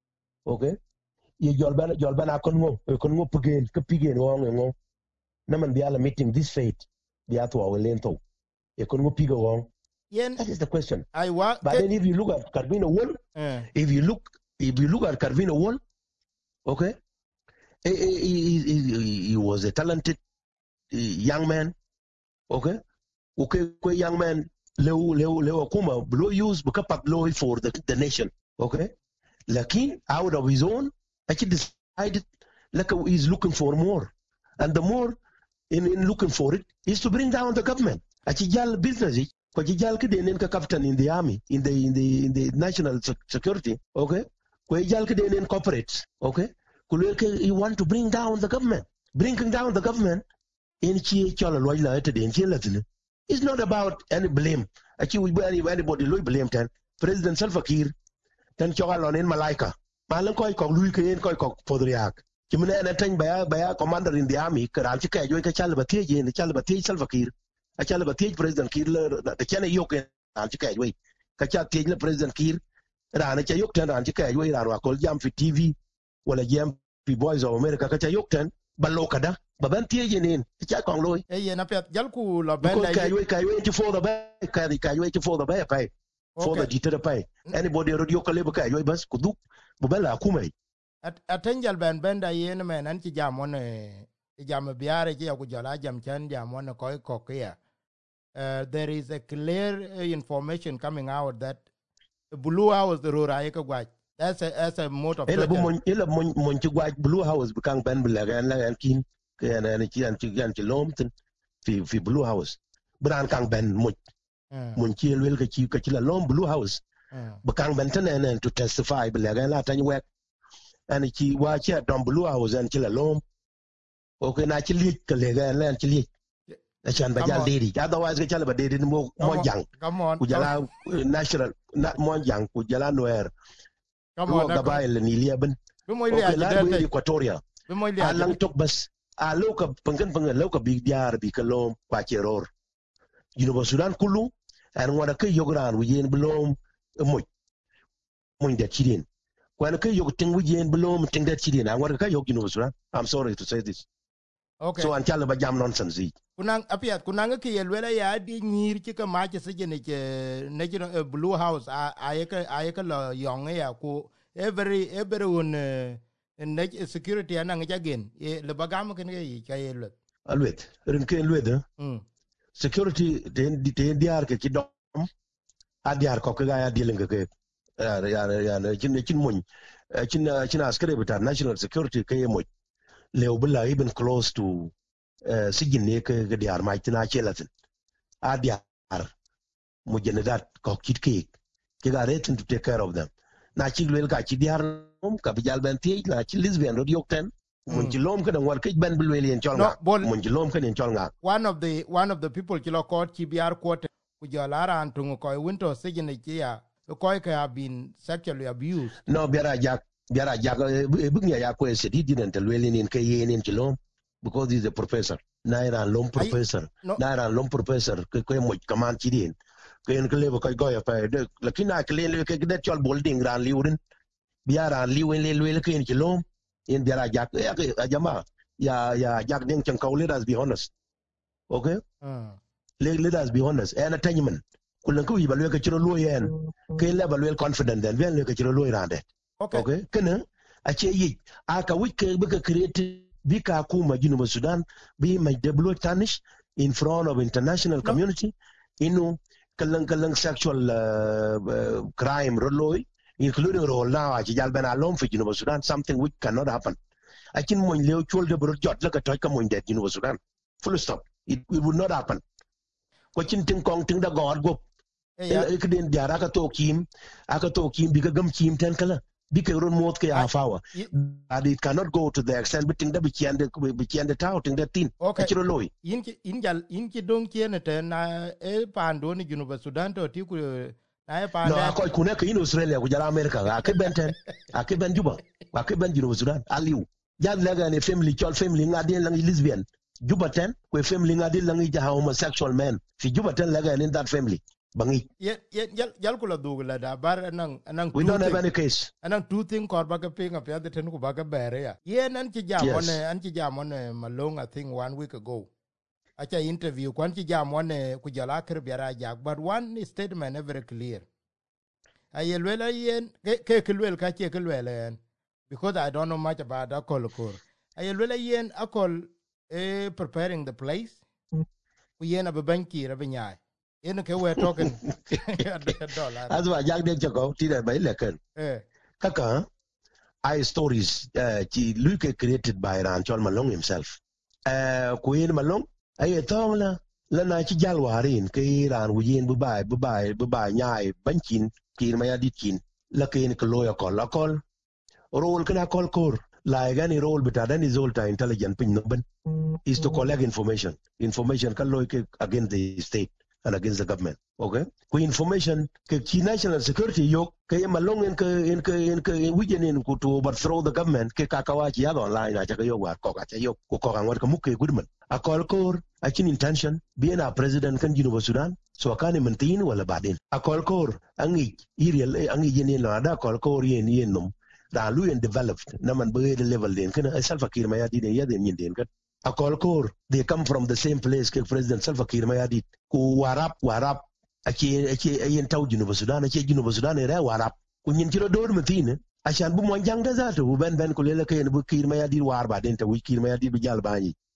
okay ye jolban jolban akongo kongo pegen ke pigen ngong ngong naman biala meeting this fate biya to awelento ye kongo pigo ngong yen that is the question I wa but then if you look at Carvino Wall uh. if you look if you look at Carvino Wall okay he, he, he, he, he was a talented young man okay okay ko young man lew lew lew kuma blow use bukapat blow for the, the nation okay lakin out of his own actually decided like he's looking for more and the more in, in looking for it is to bring down the government actually jal business ko jal ke denen ka captain in the army in the in the in the national security okay ko jal ke denen corporates okay kuleke you want to bring down the government bringing down the government in chi chola loy la ete den chi latin it's not about any blame achi we any anybody loy blame tan president Salva Kiir tan choga lon in malaika malan koy ko lui ke en koy ko podriak kimne en tan baya baya commander in the army kran chi kay joy ka chal batie je ni chal batie Salva Kiir a chal batie president Kiir la de chene yok an chi kay joy ka cha tie le president Kiir ran cha yok tan ran chi kay joy ran wa kol jam fi T V wala jam fi Voice of America ka cha yok tan ballo kada baban tie jenen cha kong loy e ye na pet jal ku lo ben da kay we kay we ti for the bay kay kay we ti for the bay pay for the dita pay anybody radio kale ba kay we bas ku duk bu bala kumai at atenjal ben ben da ye ne men an ti jam one jam biare ji ku jala jam chan jam one ko ko ke uh, there is a clear uh, information coming out that the Blue House the Rora Eka that's a that's a mode of ela bu mon ela mon mon ci gwaj Blue House bu kang ben bela gan la gan kin ke na ni ci an ci gan ci lom tin fi fi Blue House bran kang ben mo mon ci el wel ka ci ka ci la lom Blue House bu kang ben tan en to testify bela gan la tan wek an ci wa ci don Blue House an ci la lom o ke na ci li ka le gan la ci li na chan ba jal dedi otherwise ka chala ba dedi mo mo jang ku jala national mo jang ku jala noer Come on, gabail ni liaben. Okay, la we Equatoria. Alang tok bas. Alo ka pengen pengen lo ka big diar bi kalom pa cheror. Junuba Sudan kulu an wada ke yogran wi yen blom moy. Moy da chidin. Kwana ke yog ting wi yen blom ting da chidin. An wada ka yog Junuba Sudan. I'm sorry to say this. Okay. So an chala ba jam nonsense. Kunang apiat kunang ke yelwela ya di nyir ci ka ma ci se ne ke ne ci Blue House a ayeka ayeka lo yong ya ku every every one ne security ana nga gen le bagam ke ne ka yelwe alwet ren ke lwede security den den diar ke ci dom a diar ko ga ya dilenga ke ya ya ya cin cin mun cin cin askare bita national security ke mo le ubla even close to Uh, sijin ne ke ga diar mai tina chelatin a diar mo jenedat ko kit ke ke ga retin to take care of them na chi lel ka chi diar mom ka bijal ben ti na chi lesbian ro yok ten mon chi lom ka dan war ke ben bulwel yen cholnga mon chi lom ka yen cholnga one of the one of the people kilo court chi biar court ku jolara antungu ko winto sijin ne kia ko ka have been sexually abused no biara jak biara jak bugnya ya ko sedi dinen tel wel yen ke yen yen chi lom because he's a professor naira lom professor no. naira lom professor ke ko mo kaman chidin ke en kle ko go ya pa de lakina kle le ke de chol bolding ran liurin biara liwen le le ke en lom en biara jak ya ke jama ya ya jak den chen ko let us be honest okay uh. let, let us be honest and attachment kulen ko yibalwe ke chiro lo yen ke le balwe confident den ven le ke chiro lo rande okay okay kana a che yi aka wike be ke create bika kuma Junuba Sudan be my deblo tarnish in front of international no. community inu kalang kalang sexual uh, uh, crime roloi including role now aji jal ben alom fi Junuba Sudan something which cannot happen akin mo leo chol de bro jot la ka toy ka mo de Junuba Sudan full stop it, it would not happen ko chin ting kong ting da god go e ke den diara ka to kim aka to kim bi ka gam kim ten kala bike ron mot ke afawa and it cannot go to the extent biting da bikiande bikiande touting that thing achiro loy in in jal in ki don kiene te na e pando ni Junuba Sudan to ti ku na e pando no ko ku ne ke in Australia ku jara America ake benten ake ben juba ake ben Junuba Sudan aliu jal lega ne family chol family ngadi lang lesbian juba ten ko family ngadi lang ja homosexual men fi juba ten lega in that family bangi ye ye jal kula dugula da bar nan nan we don't have any case anan two thing kor baga pinga pya de ten ku baga bere ya ye nan ki jam one an ki jam one malong I think one week ago acha interview kwan ki jam one ku jala ker biara jak but one statement very clear ayelwela yen ke kelwel ka che kelwel because I don't know much about that kolkor ayelwela yen akol eh preparing the place ku yen ababanki rabinya in ke we talking dollar as wa jak de chako ti da bai lekan eh kaka I stories uh Luke created by Ranchol Malong himself uh Queen Malong ay tong la la na ci jalwarin ke ran wuyen bu bay bu bay bu bay nyaay bankin kin ma ya ditkin la ken ko loya ko la kol role kana kol kor la gani role bita dan izolta intelligent pin no ban is to collect information information kan loy ke against the state and against the government okay ko information ke ki national security yok ke Malong en ke en ke en ke wijen en ko to overthrow the government ke kakawaji ya online acha ke yok war ko acha yok ko ko ngor ko mukke goodman akol kor achin intention bien a president kan Junuba Sudan so akane mentin wala badin akol kor angi iriel angi yen la da akol kor yen yen num da lu en developed na man be level den kan Salva Kiir ma ya di den ya den yin den kan akol kor they come from the same place ke president Salva Kiir ma ya di ku warap warap ake ake yen taw Junuba Sudan ake Junuba Sudan era warap ku nyin tiro dor mentin achan bu mo jang da zato bu ben ben ko le ke bu Kiir ma ya di war ba den ta wi Kiir ma ya di bu jal bañi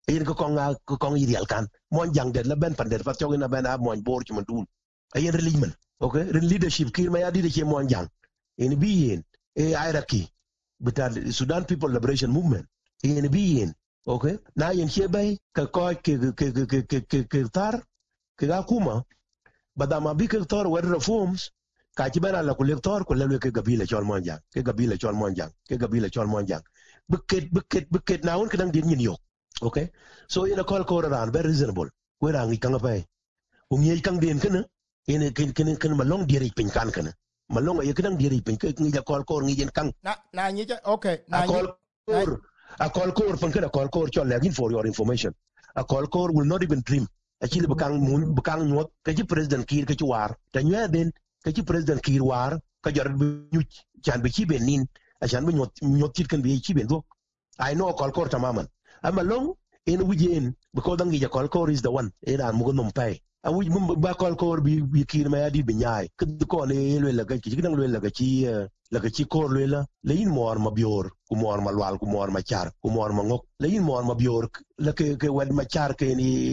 in ko konga ko kong ideal kan mon jang de la ben pandet fa tawina ben ab mon bor ci man dun ayen religion okay ren leadership kir ma ya di ci mon jang in bi yen e hierarchy betal Sudan People Liberation Movement in bi yen okay na yen che bay ka ko ke ke ke ke ke tar ke ga kuma badama bi ke tar wer reforms ka ci bana la ko lektor ko lelwe ke gabila chol mon jang ke gabila chol mon jang ke gabila chol mon jang buket buket buket na won kadang din yin yo okay so in a call call around very reasonable we rangi kanga pay um ye kang den kana in ken ken ken malong diri pin kan kana malong ye kadang diri pin ke ngi ja call call ngi jen kang na na nyi okay na a call call a call call pun kana call call chol lagin for your information a call call will not even dream actually bekang mun bekang nyot ke ji president kir ke war ta nya den ke ji president kir war ka jar ñu chan bi ci benin a chan bi nyot nyot tit kan bi ci ben do I know call call tamaman I'm along in Wijen because the Nija Kolkor is the one in Mugunum Pay. And we back Kolkor be be keen my adi binyai. Could the call a lagachi, lagachi, lagachi corlela, lean more mabior, kumor malwal, kumor machar, kumor mangok, lean more mabior, lake wed macharke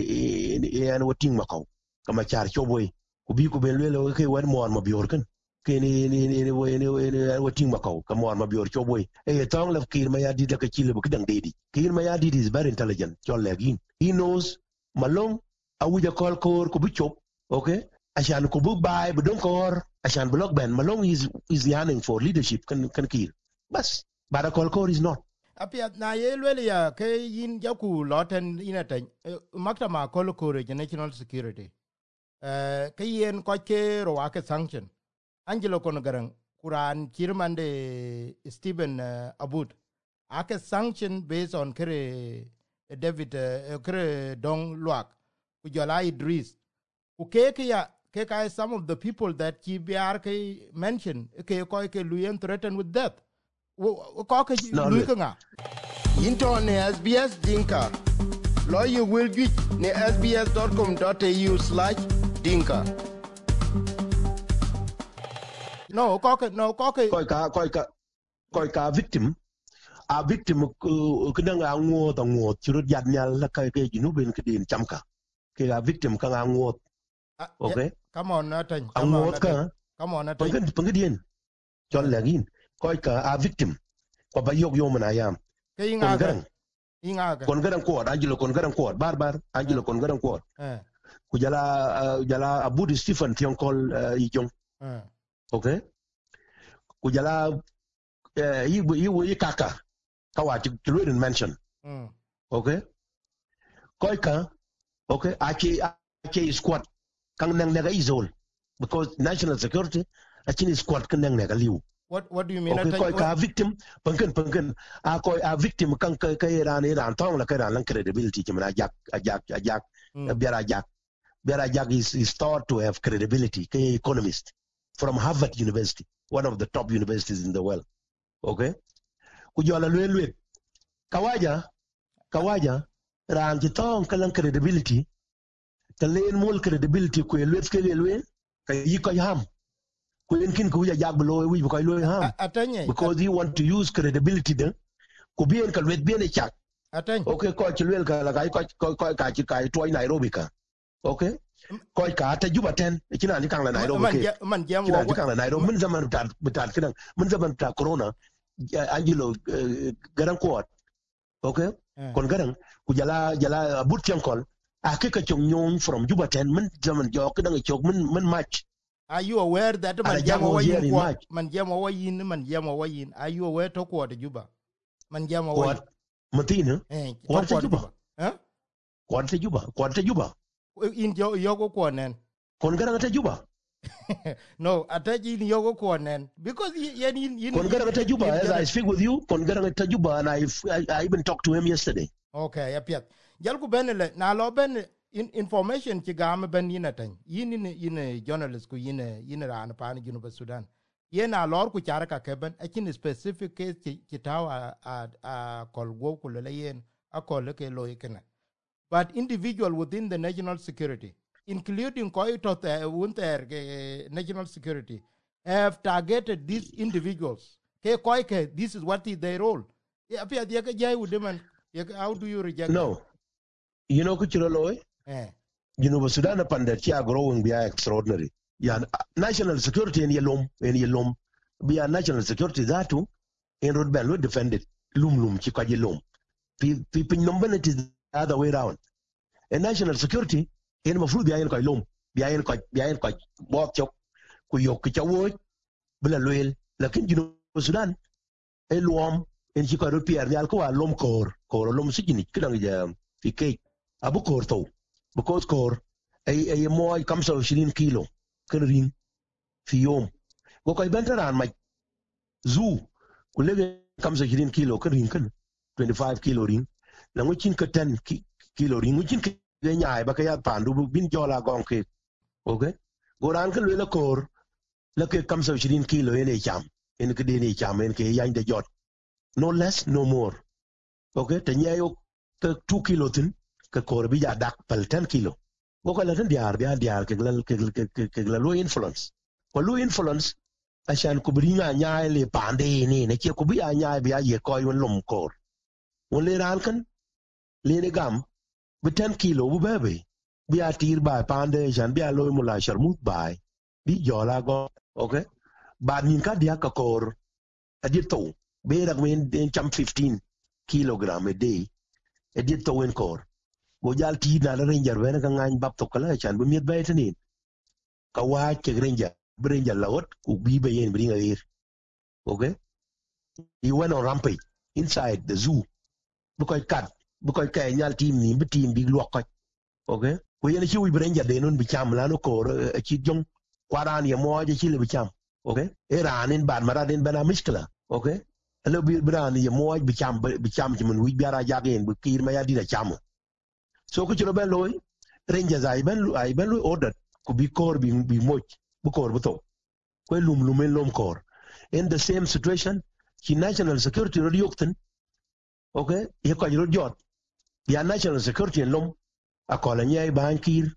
in what ting macau, kamachar chobway, kubiku belwell, okay, wed more mabiorkan. Kini ni ni ni ni ni wating makau kamor mabior choboy e tong la kir maya di da ka chile bu kidang dedi kir maya di is very intelligent chol lagin he knows malong awuja kol kor ku bu chop okay ashan ku bu bay bu don kor ashan block ben malong is is yearning for leadership kan kan kir bas bara kol kor is not apia na yelwele ya ke yin jaku loten inatan makta ma kol kor national security eh ke yen ko ke ro wa ke sanction Angelo Konogarang, Kuran, Kirmande, Stephen uh, Abud, ake sanction based on Kere uh, David uh, Kere Dong Luak, Kujola Idris, Ukeke ya, Keka some of the people that K B R K mentioned, Ke Koike Luyen threatened with death. Koke Lukanga. Into ne S B S Dinka. Lawyer will get ne S B S dot com dot A U slash Dinka. No, cock, no, cock. Koi ka, koi ka, koi ka victim. A victim kena ngangot ngangot. Curut jadnya la kai kai jinu ben kedin camka. Kaya victim kang ngangot. Okay. Come on, nothing. Ngangot ka. Come on, nothing. Pengen pengedian. Jol lagi. Koi ka a victim. Kau bayok yo menayam. Kaya ingat. Ingat. Kon garang kuat. Angelo kon garang kuat. Bar bar. Angelo kon garang kuat. Kujala jala Abu di Stephen tiang call ijong. Okay. Kujala eh ibu ibu ikaka kawa children mention. Mm. Okay. Koika okay achi achi squad kang nang naga izol because national security achi squad kang nang naga liu. What what do you mean? Okay, koika victim pangkan pangkan a koi a victim kang kai kai ran ran tong la kai ran lang credibility chimana ajak ajak ajak biar ajak biar ajak is is thought to have credibility kai economist from Harvard University, one of the top universities in the world. Okay? Kujola lwe lwe. Kawaja, kawaja, ran jitong kalang credibility, kalen mol credibility kwe lwe skele lwe, kay yiko ham. Kwen kin kuya jag below we because lwe ham. Atanye. Because you want to use credibility then, kubien ka lwe bien e chak. Atanye. Okay, ko chilwel ka la kai ko ko ko ka chi kai toy Nairobi ka. Okay? Koi ka ta juba ten kina ni kang la Nairobi ke man jam kina ni kang la Nairobi mun zaman ta betal kina mun zaman ta corona Angelo garang kuat okay kon garang ku jala jala but yankol akeka chong nyong from juba ten mun zaman jo kidang chok mun mun match. Are you aware that man jam wayin man jam wayin man jam wayin are you aware to ko juba man jam wayin what matina eh what juba eh what juba what juba in yo yogo konen kon garang ta juba no ataji in yogo konen because yen in kon garang ta juba as I speak with you kon garang ta juba and I I even talked to him yesterday. Okay apiat jal ku benele na lo ben in information ci gam ben yinatan yin yin journalist ku yin yin ran pa ni Junu Sudan yen a lor ku chara ka keben a kin specific case ci tawa a a kol go ku le yen a kol ke lo ikena. But individual within the national security, including Koito Wunter national security, have targeted these individuals. This is what is their role. How do you reject no, You know kuchiro loy? Eh. You know Sudan upon that chia growing be extraordinary. Yeah, national security in yelom in yelom be a national security that too in road ban would defend it. Lum lum chika yelom. People number it is the other way around. And national security in mafru behind koi lom behind koi behind koi walk chok kuyok kichawoy bela loyal. Lakin you know Sudan eluom in chika road pier the alcoa lom core core lom sigini kidang ja fi abu core to because core a a more comes of shirin kilo kan ring fi yom go koy bentaran ma zoo ku lege comes of shirin kilo kan ring kan twenty-five kilo ring la ngo chin ka ten kilo ring ngo chin ka nyaay ba ka ya pandu bin jola gon ke okay go ran kan le kor la ke comes of shirin kilo ene cham en ke de ne cham en ke yan de jot no less no more okay te nyayo ka two kilo tin ka kor bi ja dak pal ten kilo boko la tan diar biar diar ke la ke ke la lo influence ko lo influence ashan ku bringa nyaay le pande ni ne ke ku bi nyaay bi ye ko yon lum kor won le ran kan le ne gam bi ten kilo bu bebe bi atir ba pande jan bi lo mu la sharmut bai bi jola go okay ba nin ka dia ka kor adito be rak men cham fifteen kilogram a day adito en kor go jal ti na la ranger wen ka ngany bab to kala chan bu miet bay tanin ka wa ke ranger ranger lawot ku bi be yen bringa here okay he went on rampage inside the zoo because cat because kay nyal team ni bi team bi lo ko okay ko yen ci wi ranger de non bi cham la no ko ci jong kwaran ye mo je ci le bi cham okay e ranin ban mara den bana miskla okay le bi bran ye mo bi cham bi cham ci mun wi biara jagen bu kir ma ya di da cham so ku chiro ben loy rangers ay ben ay ben loy order ku bi kor bi bi moch bu kor bu to ko lum lum lum kor in the same situation ki national security ro yokten okay ye ko ro jot ya national security lum akola nyai ban kir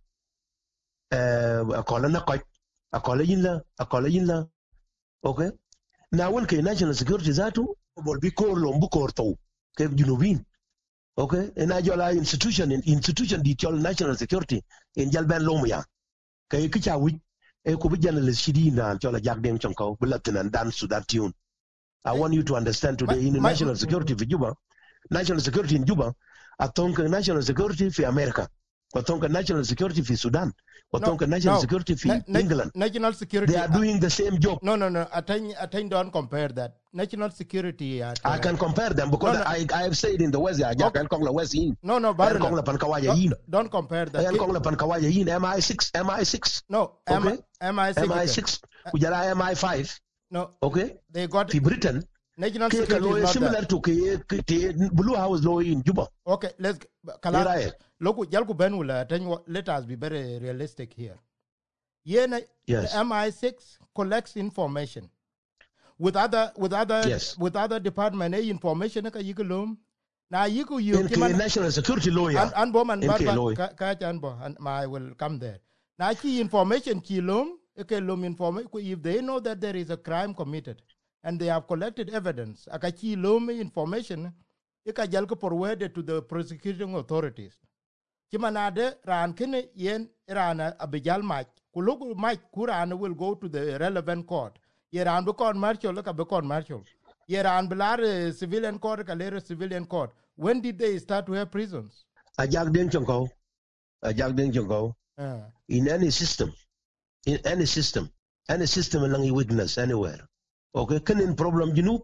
eh akola na ko akola yinla akola yinla okay na won ke national security zatu bol bi kor lum bu kor to ke junubin okay and ajola institution in institution detail national security in jalban lomuya kay kicha wi e ko bi journalist shidi na jola jagdem chonko bulatan dan sudan tune I want you to understand today ma, in ma, national security fi Juba national security in Juba atonka national security fi America atonka national security fi Sudan atonka no, national no. security fi na, England national security they are doing the same job no no no attain attain don't compare that national security at, uh, I can compare them because no, no. I I have said in the west I okay. can call the west in no no but don't, don't compare that I call pan kawaya in M I six M I six no okay. M I six M I six kujala M I five no okay they got fi Britain national security is not similar that. to ke ke Blue House law in Juba okay let's kala loku jalku benula let us be very realistic here yeah yes. The M I six collects information with other with other yes. with other department a information ka yigulum na yigu you kiman national security lawyer and and boman barba ka ka bo and I will come there na ki information ki lum ke lum information if they know that there is a crime committed and they have collected evidence aka ki lum information ika jalko forwarded to the prosecuting authorities kimanade ran kene yen rana abijal mach kulugu mach kurana will go to the relevant court yeran be court martial ka be court martial yeran belar civilian court ka later civilian court when did they start to have prisons ajak den chonko ajak den chonko uh. in any system in any system any system lang weakness anywhere okay kanin problem junub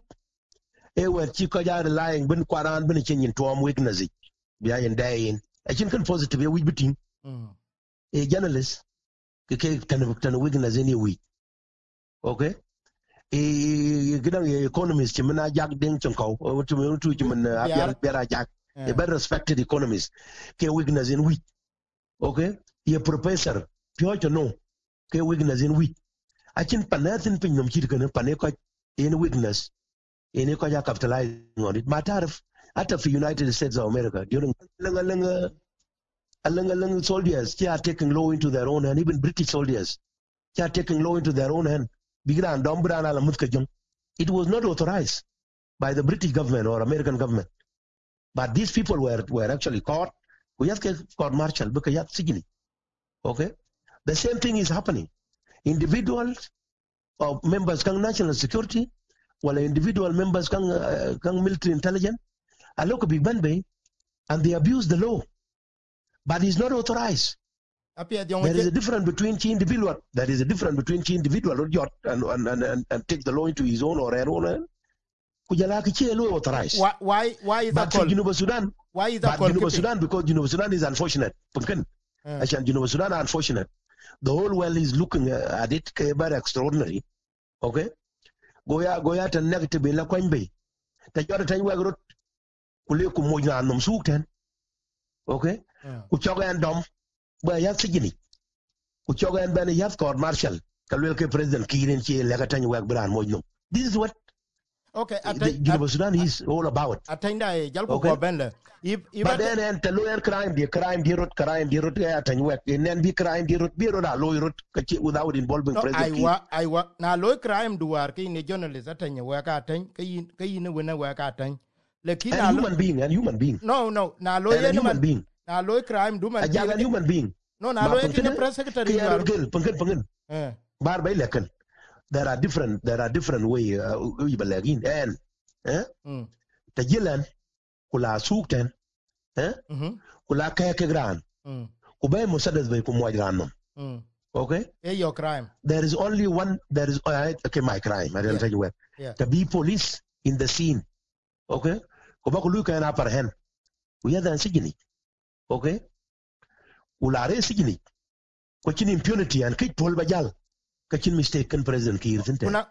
e wer chi ko jaar lying bin kwaran bin chin tom weakness biya in dayin a chin kan positive we biting mm. a journalist ke ke tan tan weakness any week okay e gidan economist chi mana jak den chonko o to me to chi mana abial bera jak a better respected economist ke weakness in week okay a professor pure to know ke weakness in week a chin panatin pin nom chi kan pane ko in weakness in ko ja capitalizing on it matter at the United States of America during langa langa langa langa soldiers they are taking law into their own hand even British soldiers they are taking law into their own hand bigran dombra ala mutkajum it was not authorized by the British government or American government but these people were were actually caught ku yat ke court martial be ka yat sigini. Okay, the same thing is happening. Individuals or members kang national security, while individual members kang uh, kang military intelligence, a look big banbe, and they abuse the law, but it's not authorized. There is a difference between chi individual. There is a difference between chi individual and and, and and and take the law into his own or her own. Kujala kichi law authorized. Why why why is that called? But Sudan. Why is that called? But Sudan because Geneva Sudan is unfortunate. Punken. Uh. Geneva Sudan are unfortunate. The whole world is looking at it very extraordinary. Okay? Goya goya tan negative la kwany bay. Ta jora tan wagrot kule ku moyna nom sukten. Okay? Ku choga en dom ba ya sigini. Ku choga en ben ya court martial. Kalwel ke president kirin chi la tan wag bran moyno. This is what okay, the Geneva Sudan is all about. Atenda e jalko ko benle. If, if but then and the lawyer crime, the crime, the road crime, the road and work, and then be crime, the road, be road, a lawyer without involving no, president. I wa, I wa. Now, lawyer crime do work in a journalist at any work at ten, kayin, kayin, winner work at ten. Like a human being, a human being. No, no, now lawyer human being. Now, lawyer crime do man. A human being. No, now lawyer in the press secretary. Punkin, punkin. Bar by lekan. There are different, there are different way, uh, we believe and, eh? The Gillan, Kula Sukten. Eh? Kula kaya ke gran. Kubay musadas bay kumoy gran nom. Okay? Hey, your crime. There is only one, there is, uh, okay, my crime. I don't yeah. tell you what. Yeah. To be police in the scene. Okay? Kuba kulu kaya na parhen. Uya dan sigini. Okay? Ulare sigini. Kwachin impunity and kit pol bajal. Kachin mistaken president Kiir.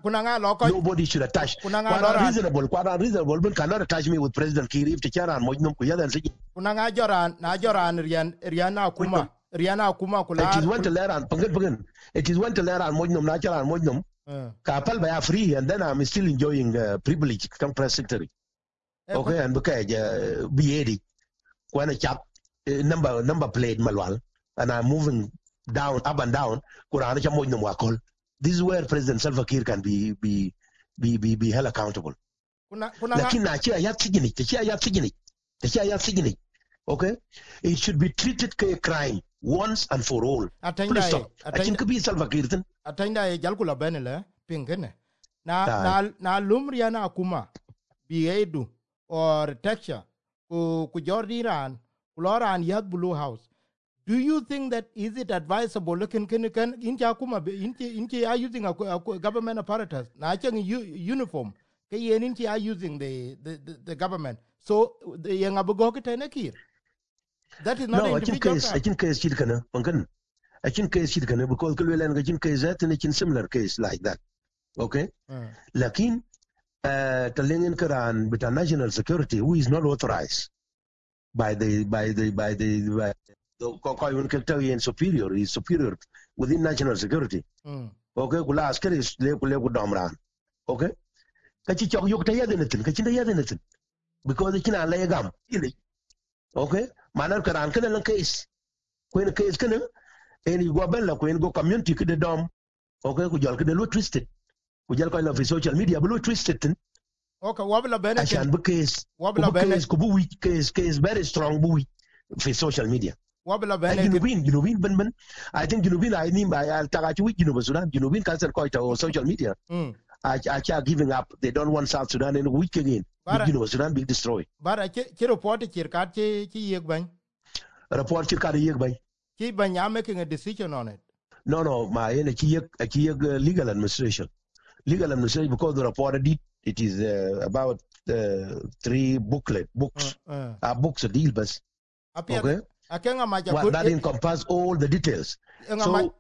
Nobody should attach. Quite reasonable, quite unreasonable, but cannot attach me with President Kiir if the Chana Mojnum Kuya and Sigi. Kunanga Joran, Najoran, Rian, Riana Kuma, Riana Kuma Kula. It is one to learn and Pungan Pungan. It is one to learn and Mojnum, Natural and Mojnum. Kapal by a free, and then I'm still enjoying uh, privilege, come press secretary. Okay, and because uh, B eighty, when a chap number number plate Malwal, and I'm moving down, up and down, Kurana Mojnum Wakol. This is where President Salva Kiir can be be be be, be held accountable. Lakini na chia ya sigini, chia ya sigini, chia ya sigini. Okay, it should be treated like a crime once and for all. Full stop. Akin kabi Salva Kiir tin. Atenda e jalkula benele pingene. Na na na lumria na akuma biedu or texture ku ku Jordi Ran, Loran yad Blue House. Do you think that is it advisable looking can can inchi akuma inchi inchi are using a, a government apparatus na achang uniform ke yen inchi are using the, the the the government so the yang abugo ke tenekir that is not no, an individual case I think case chidkana pankan I think case chidkana because kulwelan ga chin case that in a similar case like that okay uh. Lakin uh talengin karan with a national security who is not authorized by the by the by the by the superior is superior within national security. Mm. Okay, kula askari is le kule ku domran. Okay, kachi chok yok taya denetin, kachi taya denetin, because the kina lay gam. Okay, manar karan kana lang case. When case kana, any go bella when go community kide dom. Okay, ku jal kide lo twisted. Ku jal ko la social media lo twisted. Okay, wabla bene. Ashan bu case. Wabla bene. Case ku bu weak case case very strong bu weak for social media. Junubin, Junubin, Ben Ben. I think Junubin, I mean, I'll tell you, Junubin Sudan, Junubin can't quite on social media. Mm. I, I are giving up. They don't want South Sudan in a week again. Junubin Sudan be destroyed. But I can't report it. Report Chirkati Yegban. I'm making a decision on it. No, no, my energy, legal administration. Legal administration, because the report did, it is uh, about uh, three booklet, books, uh, uh. Uh, books, a deal, but okay. Well, that encompasses all the details. So,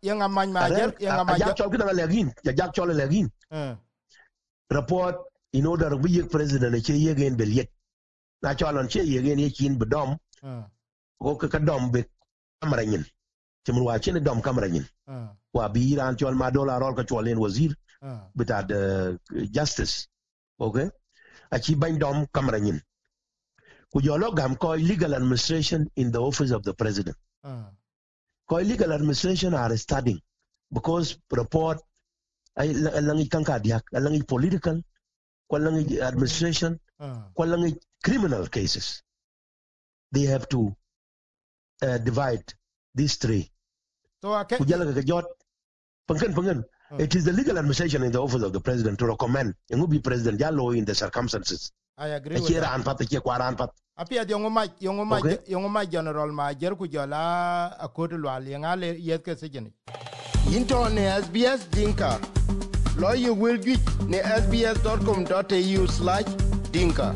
report in order to be president, a check again, Billet. Natural and check again, a chin bedom, go kakadom be Camarain. Timuachin a dom Camarain. Wabi and Chol Madola or Kachwalin Wazir, but at the justice. Okay? A cheap bind dom Camarain. Could you log am call legal administration in the office of the president? Uh. Call legal administration are studying because report alangi kankadiak, alangi political, alangi administration, uh. alangi criminal cases. They have to uh, divide these three. So I can. Kujala ka jot pengen pengen. It is the legal administration in the office of the president to recommend and will be president Jalo in the circumstances. I agree with that. Anpat, Apia the young my young my young my general ma jerku jala a kotu wali ngale yet ke sejeni. Into ne S B S Dinka. Lawyer will get ne s b s dot com dot a u slash dinka.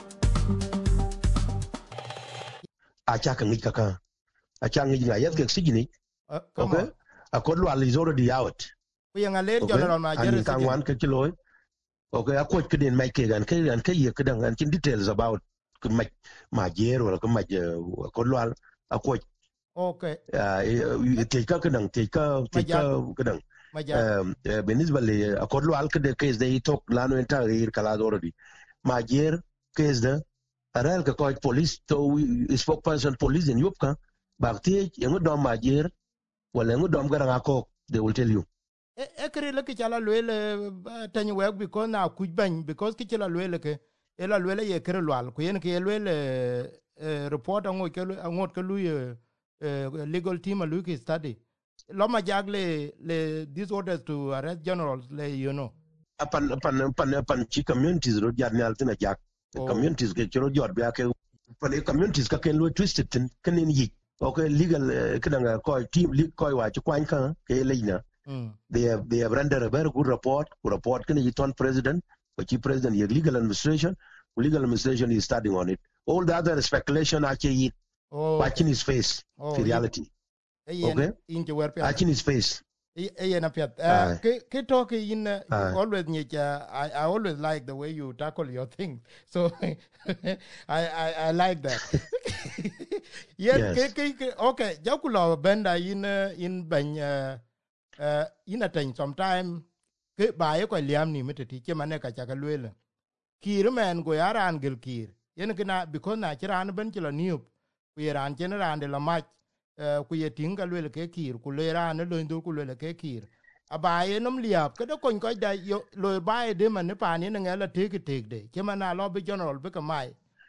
Acha kan kaka. Acha ngi na yet ke sejeni. Okay. A kotu wali is already out. We are a general manager. And can one kilo. Okay, I quite couldn't make it and Kay and Kay couldn't and details about my my year or my Kodwal. A quite okay. Uh, take a kadang, take a take a kadang. Um, Benisbali, a Kodwal the case they talk Lano entire Kalad already. My year case the Arelka quite police to spokesperson police in Yupka, Bakti, Yangudom my year, well, Yangudom Garangako, they will tell you. Ekere le kichala lwele tanyi wek because na kujbany because kichala lwele ke ela lwele ye kere lwal kuyen ke lwele report ango ke angot ke lu legal team a lu ki study loma jagle le these orders to arrest generals le you know apan apan apan apan chi communities ro jar nyal tina jak communities ke ro jot bia ke pan communities ka ken lu twisted tin ken yi okay legal kedanga ko team ko wa chi kwan ka ke leina. Mm. They have they have rendered a very good report. Report can you turn president, but you president, your legal administration, legal administration is studying on it. All the other speculation actually oh, watching his face, oh, the reality. He, okay? Watching his face. Uh, ke talk in uh, always uh, I, I always like the way you tackle your things. So I, I I like that. Yes. Ke, ke, ke, okay, Jakula benda in uh, in banya Uh, in a time sometime ke bae ko liam ni metati ke mane ka chaka lwele kir men go yara angel kir yen kina because na chiran ben chilo niup ku yaran generan de la mach ku yetinga lwele ke kir ku le ran lo ndu ku lwele ke kir abae nom liap ke do kon ko da yo lo bae de man pa ni ngela teke tek de ke mana lo be general be ka mai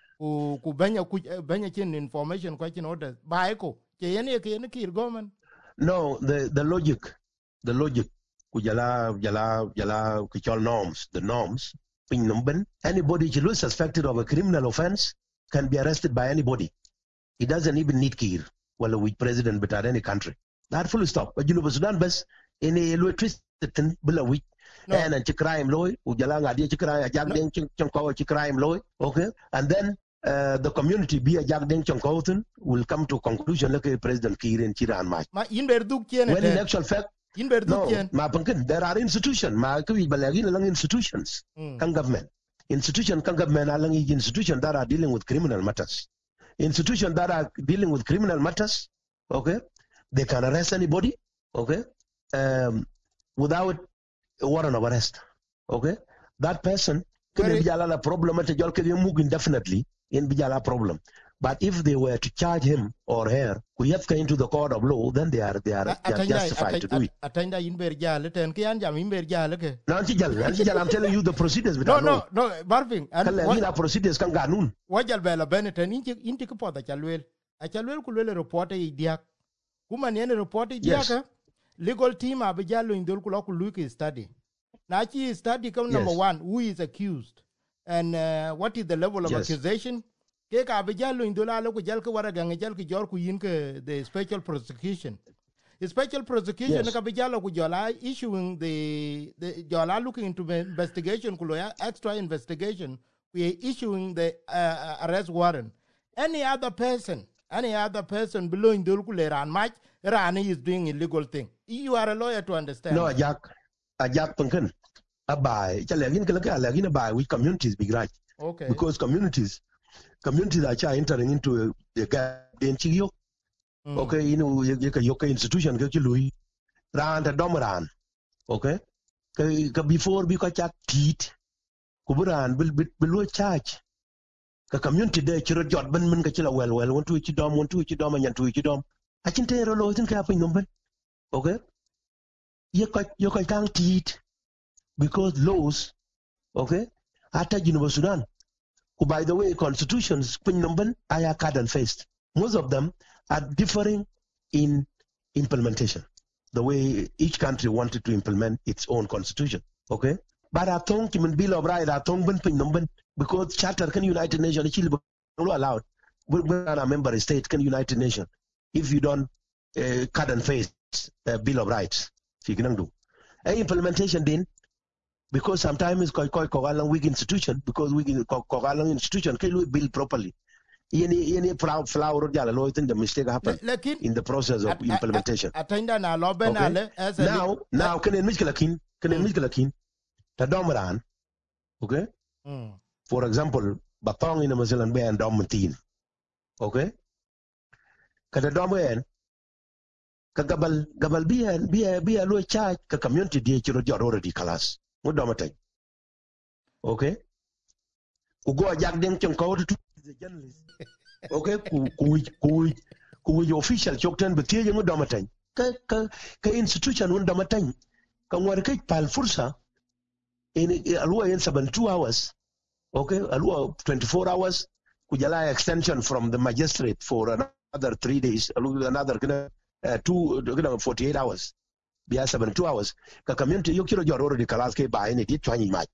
ku ku banya ku banya chin information ko chin order bae ko ke yen ke yen kir goman. No, the the logic The logic, kujala, jala, jala, kuchal norms, the norms, ping numben. Anybody who is suspected of a criminal offense can be arrested by anybody. He doesn't even need kir. Well, with president, but at any country. That full stop. But you know, Sudan best in a low twist, below week. And a crime law, ujala ngadi chikra, a jack ding chonko crime law. Okay, and then. Uh, the community be a Jack Deng Chonkoten will come to conclusion like a President Kir and Chiran Mach. Ma in Berduk Yen. When in actual fact, in Berduk Yen. Ma Punkin, there are institutions, Ma Kavi Balagin along institutions, mm. Kan government. Institution kan government along institutions that are dealing with criminal matters. Institutions that are dealing with criminal matters, okay, they can arrest anybody, okay, um, without a warrant of arrest. Okay? That person can be a problem at a indefinitely. In Bijala problem, but if they were to charge him or her, we have to into the court of law. Then they are they are, they are justified to do it. Attenda in Berjal, ten Kianjam in Berjal. No, I'm telling you the procedures. No, no, no, Barfing. And procedures can go noon. Wajal Bella Bennett and into Kapota Chalwell. A Chalwell could well report a diak. Woman any report a diaka. Legal team Abijalo in Dulkulaku Luki study. Nachi study come number one. Who is accused? And uh, what is the level of yes. accusation? Ke ka abijalo indola lo ko jalka waraga ngal ki jor ku yinke the special prosecution. The special prosecution yes. ka abijalo ku jola issuing the the jola looking into investigation ku extra investigation we are issuing the uh, arrest warrant. Any other person, any other person below indol ku le ran match ran is doing illegal thing. You are a lawyer to understand. No, ajak ajak punken. Abai, chalagin kalaka alagin abai with communities big right. Okay. Because communities, communities are entering into the garden chigio. Okay, you know, you can yoka institution get you lui. Ran the domaran. Okay. Before we got teeth, kuburan will be below charge. The community there, chiro jot ben men kachila well well, want to each dom, want to each dom and to each dom. I can tell you, I think I have number. Okay. You got you got teeth. Because laws, okay, after University Sudan, who by the way, constitutions, Queen Number, I are card and faced. Most of them are differing in implementation, the way each country wanted to implement its own constitution. Okay? But I think in Bill of Rights, I think because Charter can United Nations Chile allowed. We're a member state can United Nations if you don't uh, cut and paste uh, Bill of Rights. You can do. And implementation then, because sometimes it's quite quite weak institution, because we can institution can we build properly. Any any flower flower the mistake happen in the process of implementation. Okay? Now now can in Michelakin can in Michelakin the Domaran. Okay? For example, Batong in the Mazelan Bay and Domatin. Okay? Kada Domain Kagabal Gabal be and be a be a low charge ka community D H already class. What Domatay? Okay? Ugo a jack them can call to the journalist. Okay, ku ku ku ku official chokten betie yung Domatay. Ka ka ka institution un Domatay. Ka ngwar kay pal fursa in alwa in seventy-two hours. Okay, alwa twenty-four hours. Kujala extension from the magistrate for another three days. Another uh, two forty-eight hours. Biya seventy-two hours. Ka community yo kiro jor already kalas ke ba ni ti twani mai.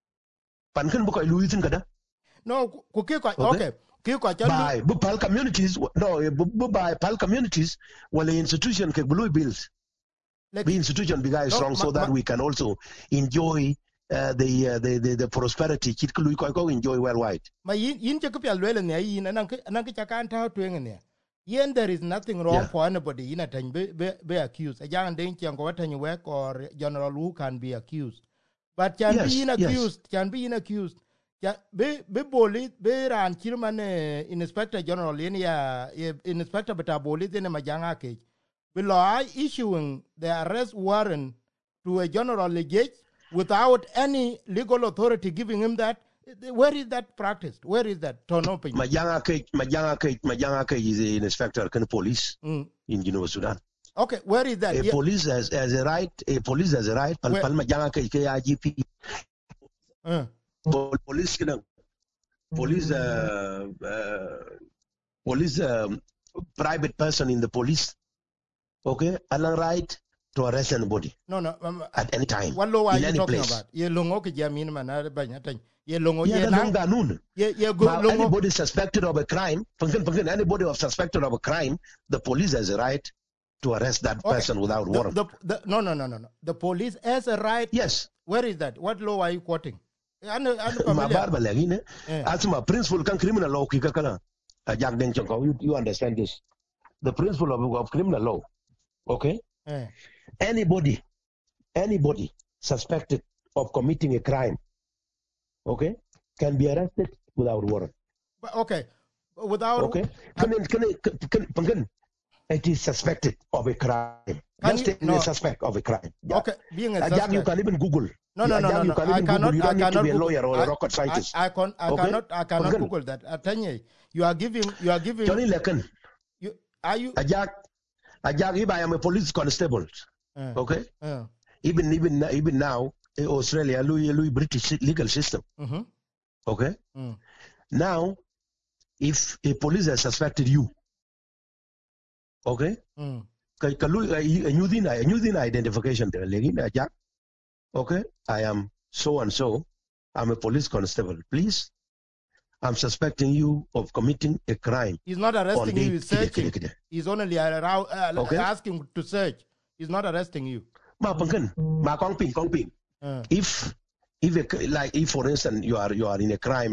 Pan kan bu ko luitin kada. No, ku ke ko okay. Ke ko cha by bu pal communities no bu by pal communities well institution ke blue bills. The institution be guys strong no, so that ma, we can also enjoy uh, the, uh, the the the prosperity kit ku ko ko enjoy worldwide. Ma yin yin che ku pya lwele ne yin nan nan ke cha kan ta twen ne. Yen there is nothing wrong yeah. for anybody in a time be, be, be accused. A young danger can go at work or general who can be accused. But can yes, be in accused, yes. can be in accused. Can be be bullied, be ran chairman inspector general in ya inspector betaboli in a majanga cage. Below issuing the arrest warrant to a general legate without any legal authority giving him that. Where is that practiced? Where is that turn open? Majanga Cage, Majanga Cage, Majanga Cage is an inspector can police mm. in Geneva, Sudan. Okay, where is that? A yeah. police has, has a right, a police has a right, Pal Majanga Cage, K I G P. Uh. Police, police, uh, uh, police, um, private person in the police, okay, and a right to arrest anybody. No, no, um, at any time. What law are in you any talking place. about? Yeah, longo ke jamin mana banyak yeah, longo yeah, yeah, yeah, yeah, go, longo. Anybody suspected of a crime, anybody of suspected of a crime, the police has a right to arrest that okay. person without the, warrant. The, the, no, no, no, no, no. The police has a right. Yes. Where is that? What law are you quoting? My barber lagine. As my principle can criminal law kikakala. Jack Denchonko, you, you understand this? The principle of, of criminal law. Okay. Yeah. Anybody, anybody suspected of committing a crime, okay, can be arrested without warrant. But, okay, without. Okay. Can, uh, can, can, can, can, it is suspected of a crime. Can Just you, no. a suspect of a crime. Yeah. Okay, being a uh, suspect. You can even Google. No, no, no, no, no. Can I cannot. You don't I need cannot to be a Google. lawyer or I, a rocket scientist. I, I, con, I okay? cannot. I cannot okay. Google that. I tell you, you are giving. You are giving. Johnny Lekin. You are you. Ajak, Ajak. If I am a police constable, uh, okay. Uh, even even even now, in Australia, Louis Louis British legal system. Mm-hmm. Okay. Mm. Now, if a police has suspected you, okay. Mm. A new thing, a new thing identification. Okay, I am so and so. I'm a police constable. Please, I'm suspecting you of committing a crime. He's not arresting you. He's searching. He's only around, uh, okay. asking to search. He's not arresting you. Ma pangkan, ma kong ping kong ping. If, if a, like if for instance you are you are in a crime,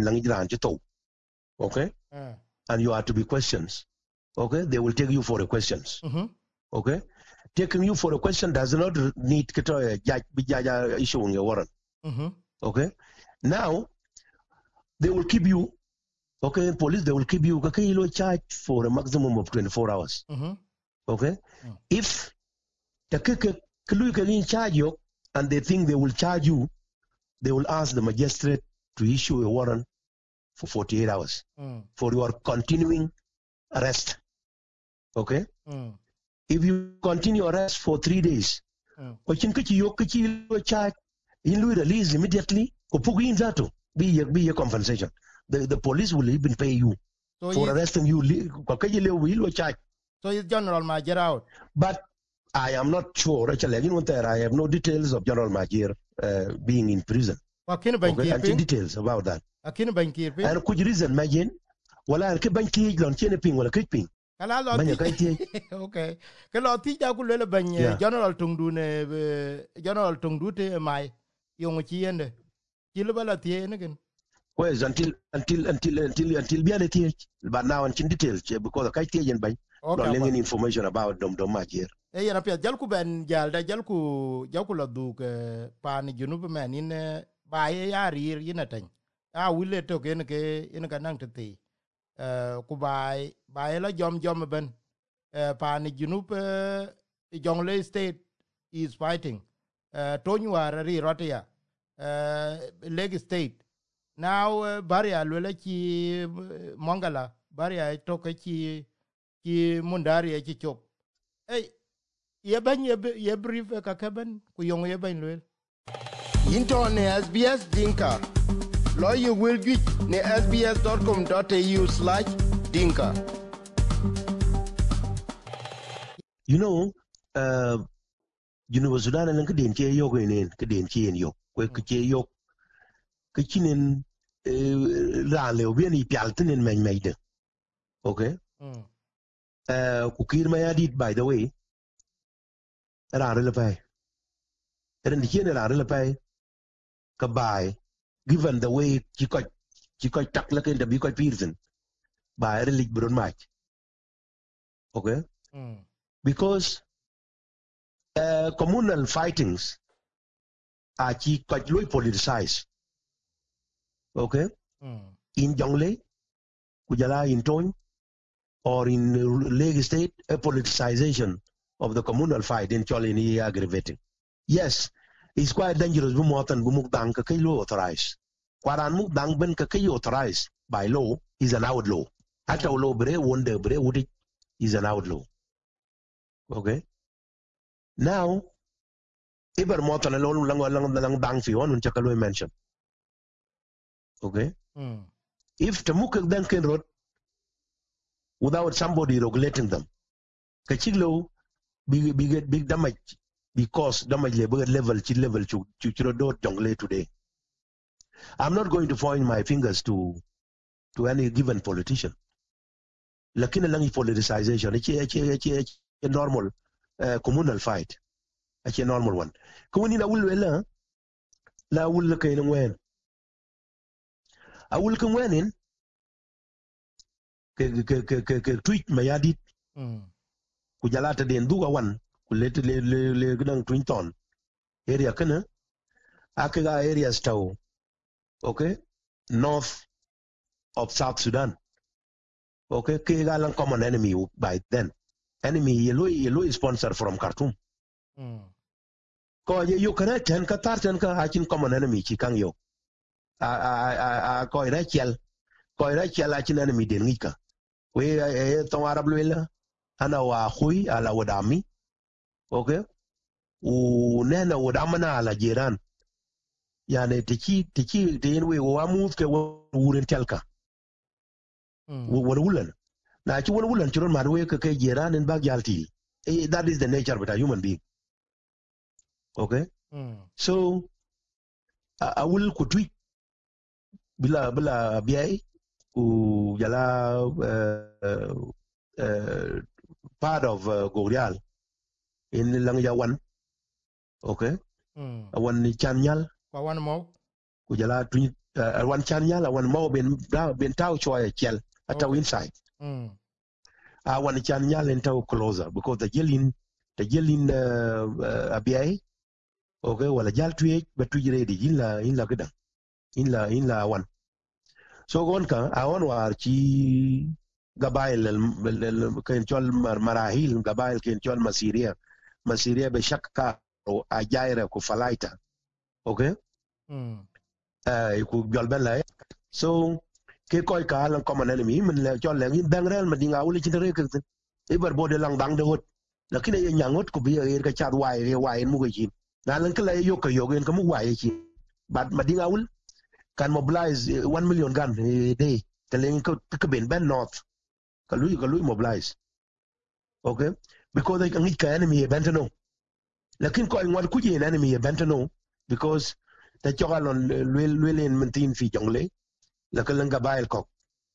okay, uh. and you are to be questions, okay, they will take you for the questions. Mm-hmm. Okay, taking you for a question does not need to judge issuing a warrant. Mm-hmm. Okay, now they will keep you. Okay, police they will keep you. Okay, you charge for a maximum of twenty-four hours. Mm-hmm. Okay, mm. if the can charge you and they think they will charge you, they will ask the magistrate to issue a warrant for forty-eight hours mm. for your continuing arrest. Okay. Mm. If you continue arrest for three days, but you can charge, you release immediately, be a, be a compensation. The, the police will even pay you so for yes. arresting you. Charge. So is General Major out? But I am not sure. Actually, I have no details of General Major uh, being in prison. Okay, and details about that. Akin Bankir. And could you reason, imagine? Well, I'll keep banking on Cheneping or a creeping. Okay. Kalo tija kulele banye General Tungdu ne General Tungdu te mai yung chiende. Kilabala tie again. Well, until until until until until be but now in details because the Kaiti and by not letting information about Dom Domagir. Eh, yana pia jalku ben jalda jalku jalku duk pan junub man in baye ya rir yinatany. Ah, wile to ken ke in kanang te. Uh, kubai bai la jom jom ben uh, pani junub uh, Jonglei state is fighting uh, Tonywa ri rotia uh, Leg state now uh, baria lwela ki Mongala baria toka ki ki mundari ki chop hey ye ban ye ye brief ka kaban ku yong ye ban lwel into ne S B S Dinka Lawyer will get ne s b s dot com dot a u slash dinka. You know, uh, you know, Sudan and Kadin Che Yoga in Kadin Chi and Yok, where Kache Yok, Kachinin Rale, Winnie Pialton and Man made. Okay? Uh, Kukir Mayadit, by the way, Rarelapai. And the Kin Rarelapai, Kabai. Given the way she got she got tuck like in the big person by a relic brown match. Okay? Mm. Because uh, communal fightings are she quite low politicized. Okay? Mm. In Jonglei, Kujala in Tone, or in Leg State, a politicization of the communal fight in Cholini aggravating. Yes. It's quite dangerous. Bumot and Bumukdang Kakayo authorized. Kwaran Mukdang Ben Kakayo authorized by law is an outlaw. Ata law bre wonder bre would is an outlaw. Okay. Now, Iber Motan alone lang lang lang dang fi on Chakalo mention. Okay. Mm. If Tamukak then can road without somebody regulating them, Kachiglo big big big damage. Because damage level level level to to Jonglei today. I'm not going to point my fingers to to any given politician. Lakini langi politicization, it's a normal uh, communal fight. It's a normal one. Kung na wul wala, la wul kayo ng wen. A wul kung wenin, ke ke ke ke ke tweet mayadit. Kujalata din duga wan. Let le le le gudang Twinton area kana akaga areas tau okay north of South Sudan okay kega lang common enemy by then enemy yellow yellow sponsor from Khartoum mm. Ko ye yo kana ten ka tar ten ka akin common enemy chi kang yo a a a a ko ira chel ko ira chel akin enemy den ngika we e to arab lela ana wa khui ala wadami okay unena wadamana ala jiran yani tiki tiki den we wa move ke wurin telka wurin na ci wurin ciron ma we ka kai jiran in bag yalti that is the nature of a human being okay mm. So I will ku tweet bila bila biai ku jala uh, uh, part of uh, Gorial in Langyawan, okay? Mm. One chanyal. One more. Kujala twin. Uh, one chanyal. One more ben ben tau choy chel at the inside. Mm. I want chanyal and tau closer because the yelling the yelling uh, uh, abiai. Okay, well a jal tweet but tu ready in la in la gada in la in la one. So one ka I want war chi gabail ken chol marahil gabail ken chol masiria. Masiria be shakka o ajaira ku falaita okay mm eh ku jolbela so ke koy ka lan common enemy min le chol le bang rel ma dinga wuli ci re ke e bar bode lang bang de hot lakini ye nyangot ku bi e ka chat wai re wai mu ko ci na lan kala yo ko yo gen ko mu wai ci but ma dinga wul can mobilize uh, one million gun a day te len ko ke ben ben north ka lui ka lui mobilize okay, because they can ka enemy e bentano lakin ko ngwar ku je enemy e bentano because ta chogalon lwel lwel en mentin fi jongle la ka langa bail ko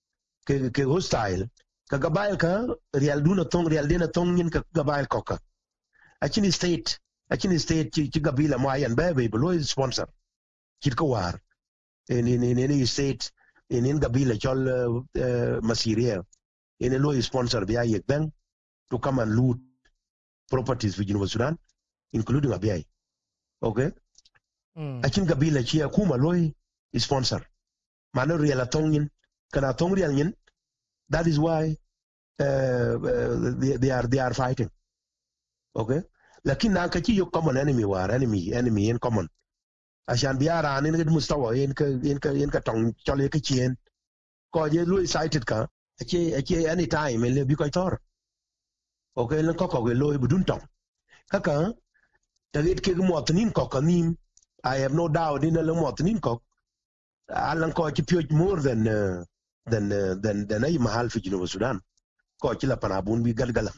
ke ke hostile ka gabail ka real duna tong real dina tong yin ka gabail ko ka achini state achini state ci ci gabila mo ayan bebe blo sponsor kit ko war in in in any state in in gabila chol uh, masiria in a law sponsor bi ayek ben to come and loot properties for University Sudan including Abiy, okay mm. Achin gabila ci akuma loy sponsor mano real tongin kana tong real yin. That is why uh, uh, they, they are they are fighting. Okay? Lakin na kachi yo common enemy war enemy enemy in common. Ashan biara anin gid mustawa in ka in ka in ka tong chole ka chien. Ko je lu excited ka achi achi any time le bi ko tor. Okay, lan ko ko lo budun tong. Kaka tagit ke mo tanin ko kanim. I have no doubt in le mo tanin ko alan ko chi pure more than uh, than uh, than than ay mahal fi Junuba Sudan ko ci la panabun bi galgalam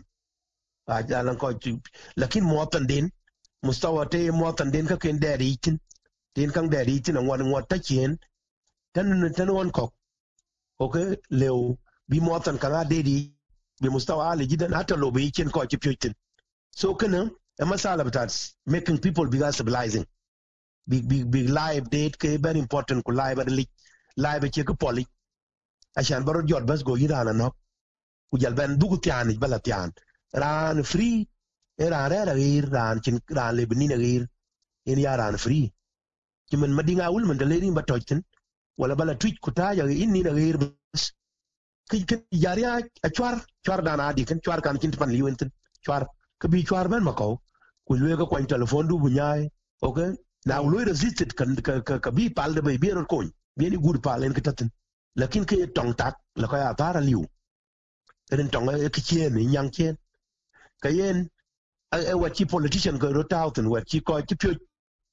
a jalan ko ci lakin motan din mustawa te motan din ka ken dari tin tin kan dari tin wan wat ta chen tan tan won ko okay lew bi motan kan a dedi bi mustawa ali jidan hatta lo bi chen ko ci pyutin so kana a masala batats making people be civilizing big big big live date ke very important ko live at live che ko poli عشان برو جود بس جو يرانا نوك وجال بان دوغو تيان بلا تيان ران فري ران ران غير ران چن ران لبنين غير إن يا ران فري كمن مدينة أول من دليرين بتوجتن ولا بلا تويت كتاجا إني غير بس كي كي جاريا أشوار شوار دانا عادي كن شوار كان كنت بان ليوينتن شوار كبي شوار بان مكو كلوه كوين تلفون دو بنياي أوكي now لوي resisted كن كبي پال دبي بيرو كوين بيني good پالين كتاتن lakin ke tong tak la ko ya tara liu ren tong e kichen ni nyang chen kayen e wa chi politician go ro tauten wa chi ko chi pyo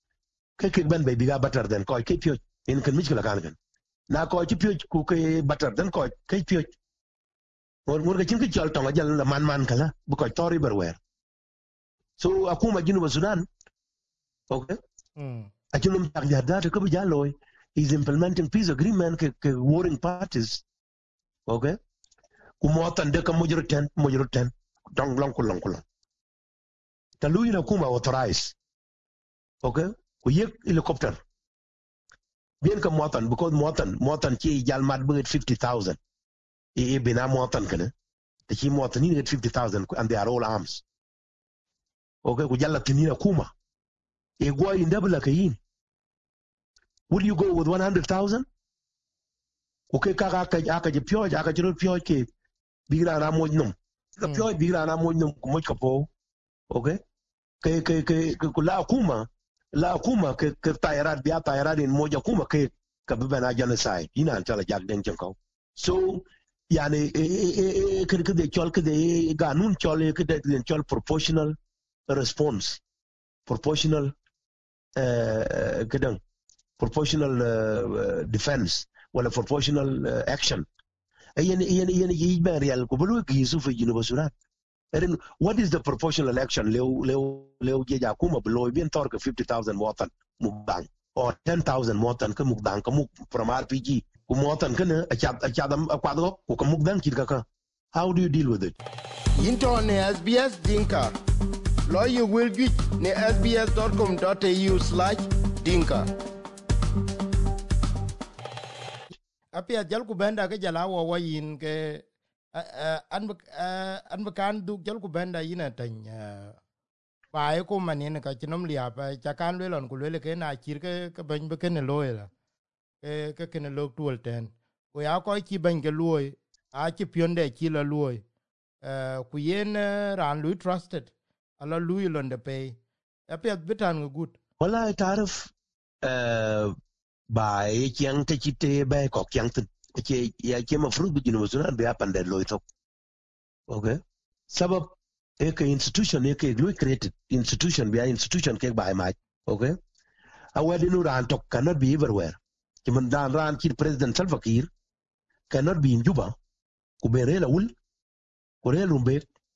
ke ke ban be biga better than ko ke pyo in kan mich la kan kan na ko chi pyo ku ke better than ko ke pyo or mur ga chin ke chol tong jal la man man kala bu ko tori berwer so akuma Junuba Sudan okay mm achinum tak jada ko bi jaloy is implementing peace agreement ke, ke warring parties okay kumotan de ka mujro ten mujro ten dong long kulong kulong taluyi na kuma authorize okay ku yek helicopter bien ka motan because motan motan ci jal mat bu fifty thousand e e bina motan kana te ci motan ni fifty thousand and they are all arms okay ku jalla tinina kuma e go indabla kayin. Would you go with one hundred thousand? Okay, kaka aka je pyo aka je pyo ke bigra na mo num. Ka pyo bigra na mo num ko mo kapo. Okay? Ke ke ke kula kuma la kuma ke ke tayarad biya tayarad in moja kuma ke ka bana genocide. Ina tala jag den ko. So yani e ke ke de chol ke de ganun chol ke de chol proportional response. Proportional uh kedang proportional uh, defense wala proportional uh, action ayen ayen ayen yiba real ko bulu ki yusuf Junuba Sudan and what is the proportional action lew lew lew je ja kuma bulu bien tor ka fifty thousand motan mukdang or ten thousand motan ka mukdang ka muk from R P G ku motan kana a chat a chat am kwadgo ko ka mukdang kit ka how do you deal with it into ne S B S dinka lawyer will get ne s b s dot com dot a u slash dinka apia jal ku benda ke jala wo wo yin ke an an kan du jal ku benda yin tan ba e ko manin ka chinom lia pa cha kan le lon ku le ke na chir ke ke ben be ken loela ke ke ken lo tul ten ku ya ko chi ben ke loy a chi pionde chi la loy ku yen ran lu trusted ala lu lon de pe apia bitan good wala taarif ba e kyang te chite ba ko kyang te che ya che ma fruit bi Junuba Sudan be apande loy tok okay sabab e ke institution e ke lo created institution be institution ke ba ma okay awadi nu ran tok cannot be everywhere kiman dan ran ki president Salva Kiir cannot be in Juba ku be rela ul ku rela umbe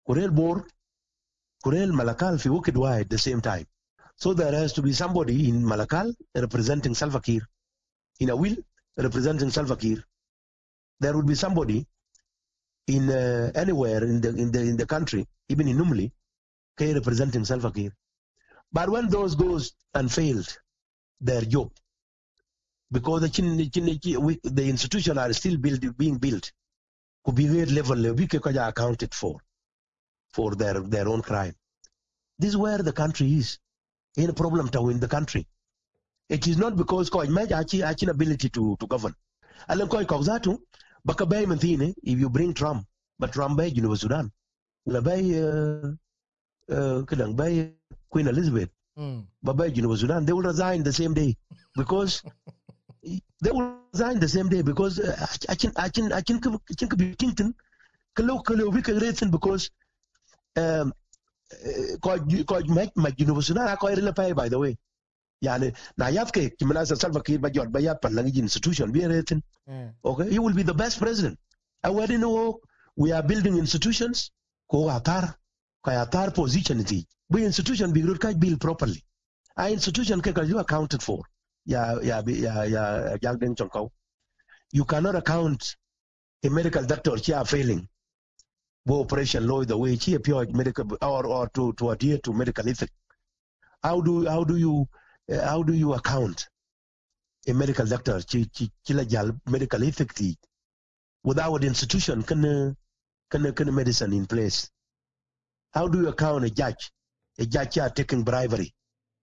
Kurel Bor, Kurel Malakal fi Wukid Wai at the same time. So there has to be somebody in Malakal representing Salva Kiir, in Awil representing Salva Kiir. There would be somebody in uh, anywhere in the in the in the country, even in Numli, representing Salva Kiir. But when those goes and failed their job, because the, the institutions are still build, being built, could be grade level, we can accounted for, for their, their own crime. This is where the country is. In a problem to win the country. It is not because koi achi achi ability to to govern. Alam koi kauzatu baka bay manthine if you bring Trump, but Trump bay University Sudan. La bay uh uh kadang bay Queen Elizabeth. Mm. But bay University Sudan, they will resign the same day because they will resign the same day because achin achin achin achin kabi Kington kalau kalau we can reason because um Koj make University Sudan ko irela pay by the way. Yani na yatke kimanasa Salva Kiir ba jot ba yat pan langi institution be retin. Okay, he will be the best president. And we know we are building institutions ko atar ko atar position it. We institution be good kai build properly. Our institution ke you accounted for. Ya ya ya ya jagden chonko. You cannot account a medical doctor here failing. Operation law the way she appeared medical or or to, to adhere to medical ethics. How do how do you uh, how do you account a medical doctor chi chi medical ethics without institution can can can medicine in place? How do you account a judge a judge are taking bribery?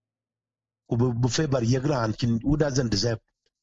Who doesn't deserve?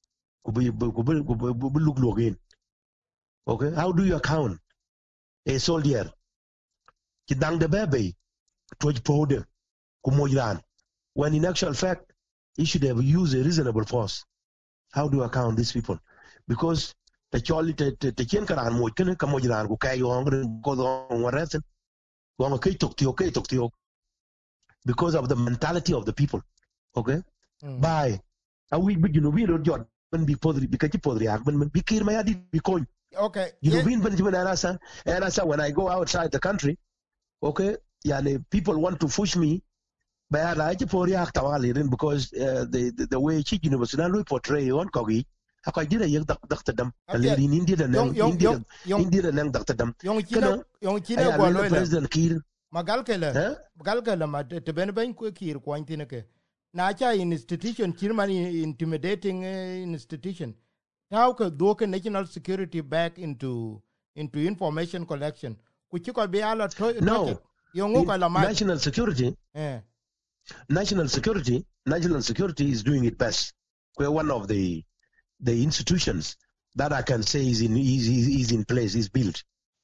Okay, how do you account a soldier kidang de bebe to powder kumoyran when in actual fact he should have used a reasonable force? How do you account these people? Because the choli te te chen karan mo ken kamoyran ku kay ong ko do waretin ko kay tok ti okay tok ti because of the mentality of the people. Okay, mm. By a we begin we ro jot ben bi podri bi ka ci podri ak ben bi kir ma ya di bi koñ. Okay. You know, yeah. Benjamin Arasa, Arasa, when I go outside the country, okay, yeah, people want to push me, but I like to because uh, the, the the way Chick University we portray on Kogi, I did a young doctor them, a lady in India and India, India and Doctor them. Young China, young China, President Kiir. Magalkela, Magalkela, the Benaban Kir, Quantinake. Nacha institution, Chirmani intimidating uh, institution. How could do national security back into into information collection? Could you be all no national security? Yeah. National security, national security is doing it best. We're one of the the institutions that I can say is in is, is, is in place, is built.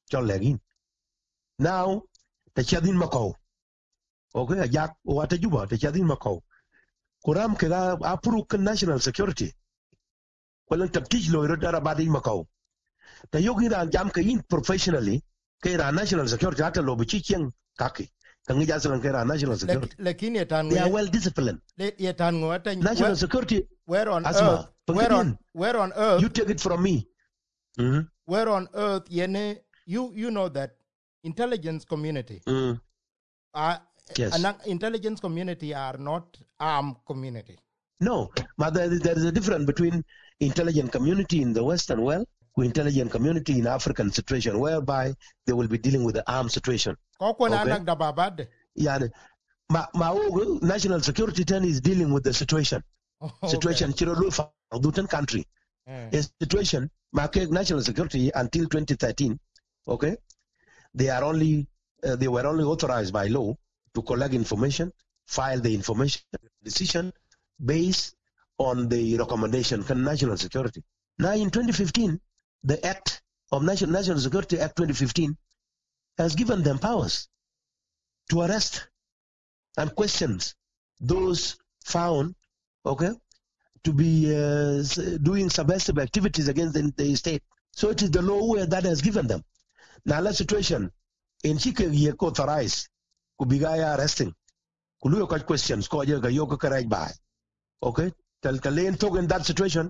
Now the Chadin Macau. Okay, Jack what a juba, the Chadin Macau. Kuram Kega Apuruk national security. Well, to teach lawyer about in Macau. The yogi ran jam kain professionally, Kera national security at a lobichiang kaki. Kangajasan Kera national security. They are well disciplined. National security. Where on earth? Where on where on earth? You take it from me. Mm-hmm. Where on earth, Yene, you you know that intelligence community. Mm. Uh, yes. An intelligence community are not armed community. No, but there, there is a difference between intelligent community in the Western world with intelligent community in African situation, whereby they will be dealing with the armed situation. Okay? Yeah, ma, ma, national security ten is dealing with the situation. Oh, okay. Situation Dutan country. Mm. A situation, national security until twenty thirteen. Okay, they are only uh, they were only authorized by law to collect information, file the information decision based on the recommendation of national security. Now in twenty fifteen, the Act of National, National Security Act twenty fifteen has given them powers to arrest and question those found, okay, to be uh, doing subversive activities against the, the state. So it is the law that has given them. Now that situation, in Chike ye authorized, kubigaya arresting, kuluyo kaj questions, ko aja yoko karaj by. Okay, tell Kalain talk in that situation.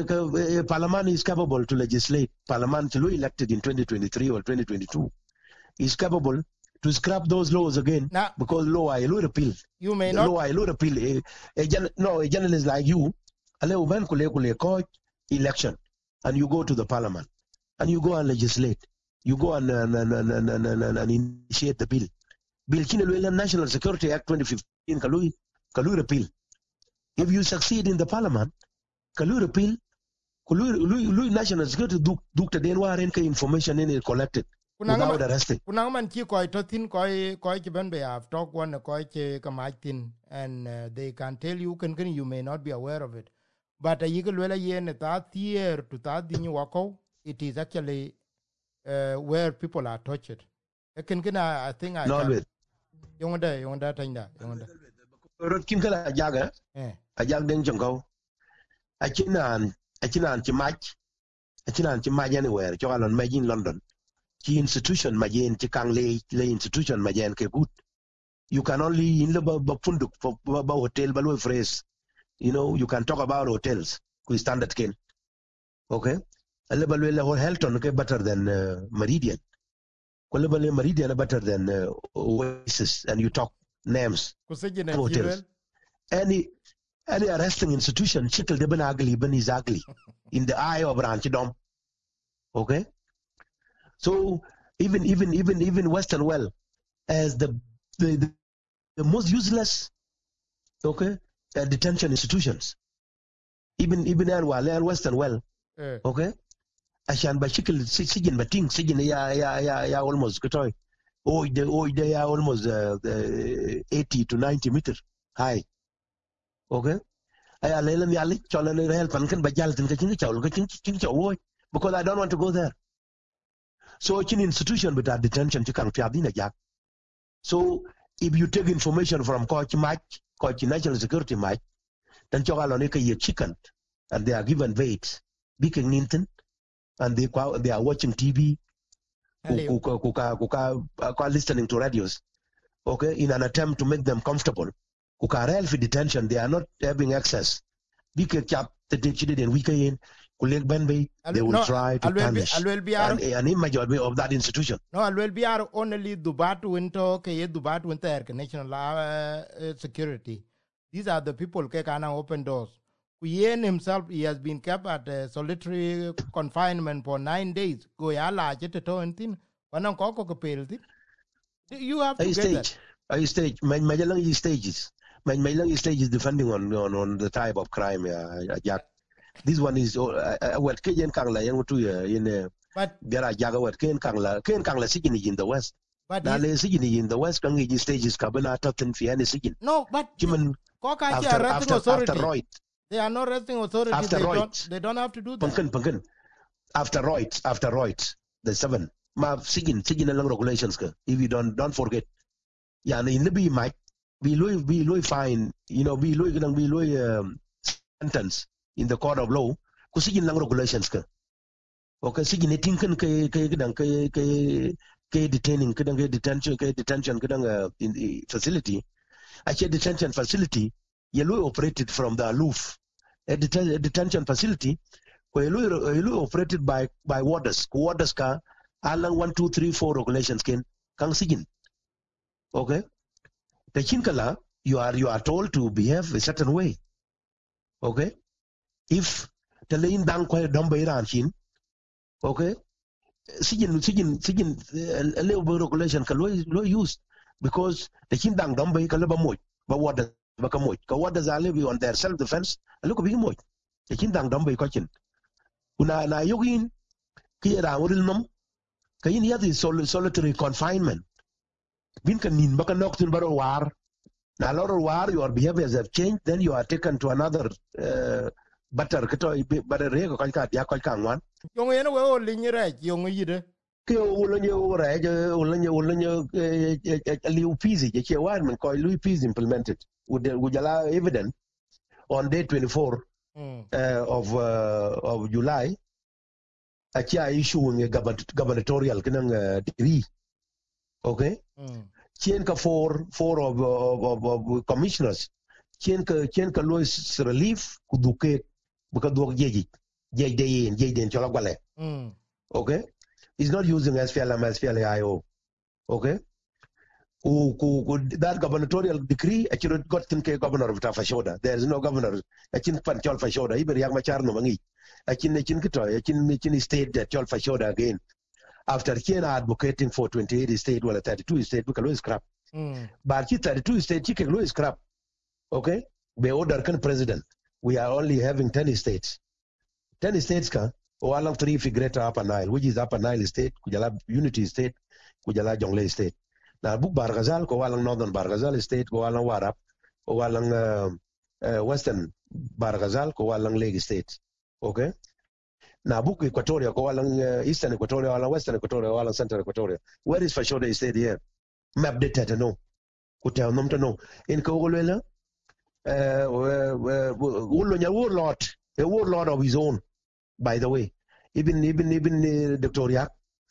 Parliament is capable to legislate. Parliament to elected in twenty twenty-three or twenty twenty-two. is capable to scrap those laws again now, because law I will repeal. You may The not. law I will repeal. A, a gen, no, a journalist like you, allow ban kule kule court election, and you go to the parliament, and you go and legislate. You go and, and, and, and, and, and, and initiate the bill. Bill Kinelwela National Security Act twenty fifteen Kalui Kalui repeal. If you succeed in the parliament, Kalui repeal, Kalui National Security Duke Duke the Denwa information in it collected without arresting. Kunang man ki koi to thin koi koi ki ben be have talk one koi ki kamaitin, and uh, they can tell you can can you may not be aware of it. But a yigal wela yen ta tier to ta dinu wako, it is actually uh, where people are tortured. Can can I think I not with Yonda Yonda Tanda Yonda. Rot Kim Kala Jaga, a young Deng Jungo. I chinan, a chinan Chimach, a chinan Chimaj anywhere, Joal on Majin London. Chi institution Majan Chikang lay lay institution Majan ke good. You can only in the Bapunduk for hotel Balu phrase. You know, you can talk about hotels, who standard ken. Okay? A level Hilton okay better than uh, Meridian. Kwalebale Meridian better than uh, Oasis, and you talk names. Hotels. Any any arresting institution, Chikal Deben ugly, Ben is ugly in the eye of Ranchidom. Okay? So even even even even Western Well as the the, the, the most useless, okay, uh, detention institutions. Even even Anwal and Western Well, uh. okay. Ashan Bashikil Sijin Bating Sijin ya ya ya ya almost katoy. Oh they oh they are almost uh, uh, eighty to ninety meters high. Okay? I alele mi ali cholan help and can bajal tin kachin chawl kachin chin chaw because I don't want to go there. So it's an institution with a detention chikang fiadina jak. So if you take information from Coach Mike, Coach National Security Mike, then chogaloneka ye chicken and they are given weights. Big Ninton. And they they are watching T V, kuka, kuka, kuka, kuka, listening to radios, okay, in an attempt to make them comfortable. Kuka real for detention, they are not having access. Big cap the did in weekend, Kulek Benbay, they will no, try to punish an, an image of that institution. No, I will be our only Dubat winter, Kay Dubat winter, national uh, security. These are the people who can open doors. Kuyen himself, he has been kept at uh, solitary confinement for nine days. Go yala jete and thin. Wanang koko kapelti. You have to I get stage. that. I stage. My my long stages. My my long stages depending on, on on the type of crime. Yeah, Jack. This one is what Kayan Kangla yan to in. But there are Jaga what Kayan Kangla Kayan Kangla Sigini in the west. But now Sigini in the west Kangi stages Kabana Totten Fiani Sigin. No, but Jiman after after after Roy. They are not arresting authorities. After they, Reut. don't, they don't have to do that. Punkin, punkin. After Reut, after Reut, the seven. Ma sigin, sigin along regulations. If you don't, don't forget. Yeah, in the be might be Louis, be Louis fine. You know, be Louis, be Louis um, sentence in the court of law. Ku sigin lang regulations. Okay, sigin itinkan kay kay kadang kay kay kay detaining kadang kay detention kay detention kadang uh, in the facility. Actually, detention facility. Yellow operated from the aloof. A, deten- a detention facility where Yellow operated by by warders. Warders ka alang one, two, three, four regulations can kang sigin. Okay? The chinkala, you are you are told to behave a certain way. Okay? If the lane dang kwa damba iran chin, okay? Sigin sigin sigin a little regulation ka lo lo used because the chin dang damba ka leba moy ba warders Bakamoy. What does I live on their self defense? I look at Big Moy. The Kindang Dumby Cochin. Una na yogin, Kira Urilnum, Kayin Yadi solitary confinement. Binkan in Bakanoktin Baro War. Now, a lot of war, your behaviors have changed, then you are taken to another uh, butter, butter, Rego Kalka, Yakalkan one. Young anyway, all linear, young either. Ulanyo Ulanyo Ulanyo Liu Peasy, a wildman called Louis Peasy implemented. Would would allow evidence on day twenty-four mm. uh, of uh, of July, a chia issuing a gubernatorial degree. Okay, chien ka four four of of, of, of commissioners, chien ka chien ka Louis relief kuduke buka duok jeji jej deyin jej den chola gwale. Okay, he's not using S P L M S P L A I O. okay ku ku that gubernatorial decree actually got tin ke governor of Fashoda. There is no governor achin pan chol Fashoda iber yak machar no mangi achin achin kito achin achin state that chol Fashoda again after Kenya advocating for twenty-eight state well thirty-two state because Louis crap mm. but thirty-two state chicken Louis crap okay be order kan president we are only having ten states ten states ka walang three figure Upper Nile which is Upper Nile state kujala Unity state kujala Jonglei state na buk Barghazal ko walang Northern Barghazal state ko walang Warap ko walang uh, uh, Western Barghazal ko walang Lake state okay na buk Equatoria ko walang uh, Eastern Equatoria walang Western Equatoria walang Central Equatoria where is Fashoda state here map data to know ko tell nom to know in ko golela uh ulo nya warlord a warlord of his own by the way even even even uh, Doctor Yak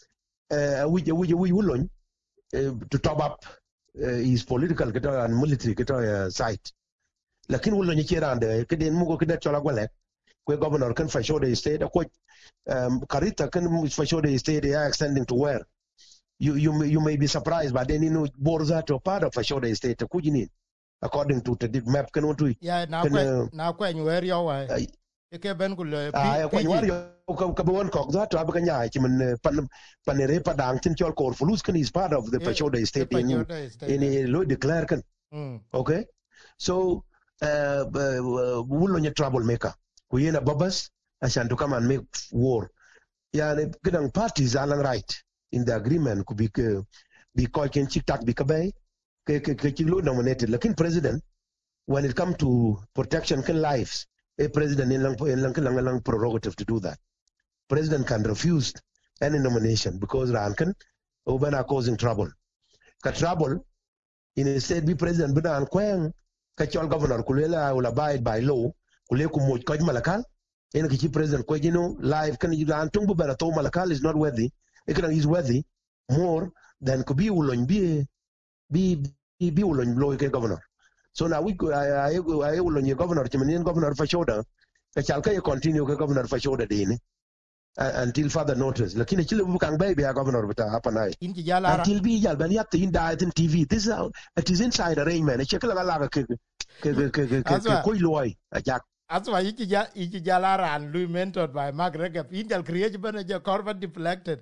uh we we we ulon Uh, to top up uh, his political and military uh, side. Lakin wulo ni kirande keden mugo kida chola gwalek kwe governor kan Fashoda state ko um, Karita kan Fashoda state they are extending to where you you you may be surprised but then you know Borza to part of Fashoda state kujini according to the map kan want to yeah now kwe now kwe where you are ke ben kul ah ko nyari ko ko bon ko za to abanya ki man pan panere padang tin chol kor fulus kan is part of the Fashoda state in in lo declare kan okay so uh wulo nya troublemaker ku yena babas ashan to come and make war yani kadang parties are right in the agreement could be be ko ken chik tak bi ka bay ke ke ke lo nominated lakin president when it come to protection can lives a president in lang in lang lang lang prerogative to do that. President can refuse any nomination because Rankan Obama causing trouble. Ka trouble in a state be president bina an kweng ka chol governor kulela will abide by law kule ku mo ko malakal en ki president ko jino live kan you an tung bu bana to malakal is not worthy it can is worthy more than could be ulon bi bi bi ulon law ke governor. So now we go I I I will on your governor Chimanian governor Fashoda ka chalka you continue ka governor Fashoda dini uh, until further notice lakini chile bukang baby a governor bata hapa naye until bi yal ban yatte in da in T V this is how it is inside arrangement e chekala la ke ke ke ke ke ko loy ajak aswa yiki ja yiki jalara and Louis mentored by Mark Regap intel create bana ja corporate deflected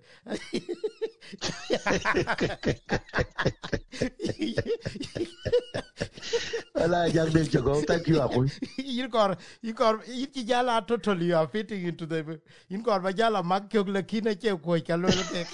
Ala jak del jogo thank you akul you got you got yiki jala totally you are fitting into the in got ba jala mag kyok le kina che ko kalo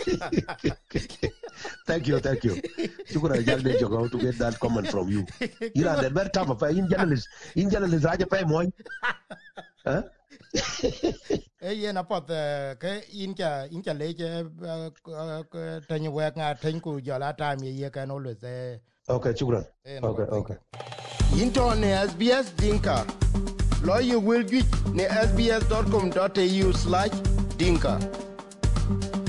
thank you thank you shukran jak del jogo to get that comment from you you know that very tough in journalist in journalist raja pay moy huh eh yena pot ke inja inja leje tanyi wa nga tanku jala time ye kan always eh okay shukran okay okay into ne S B S Dinka lo you will get ne s b s dot com dot a u slash dinka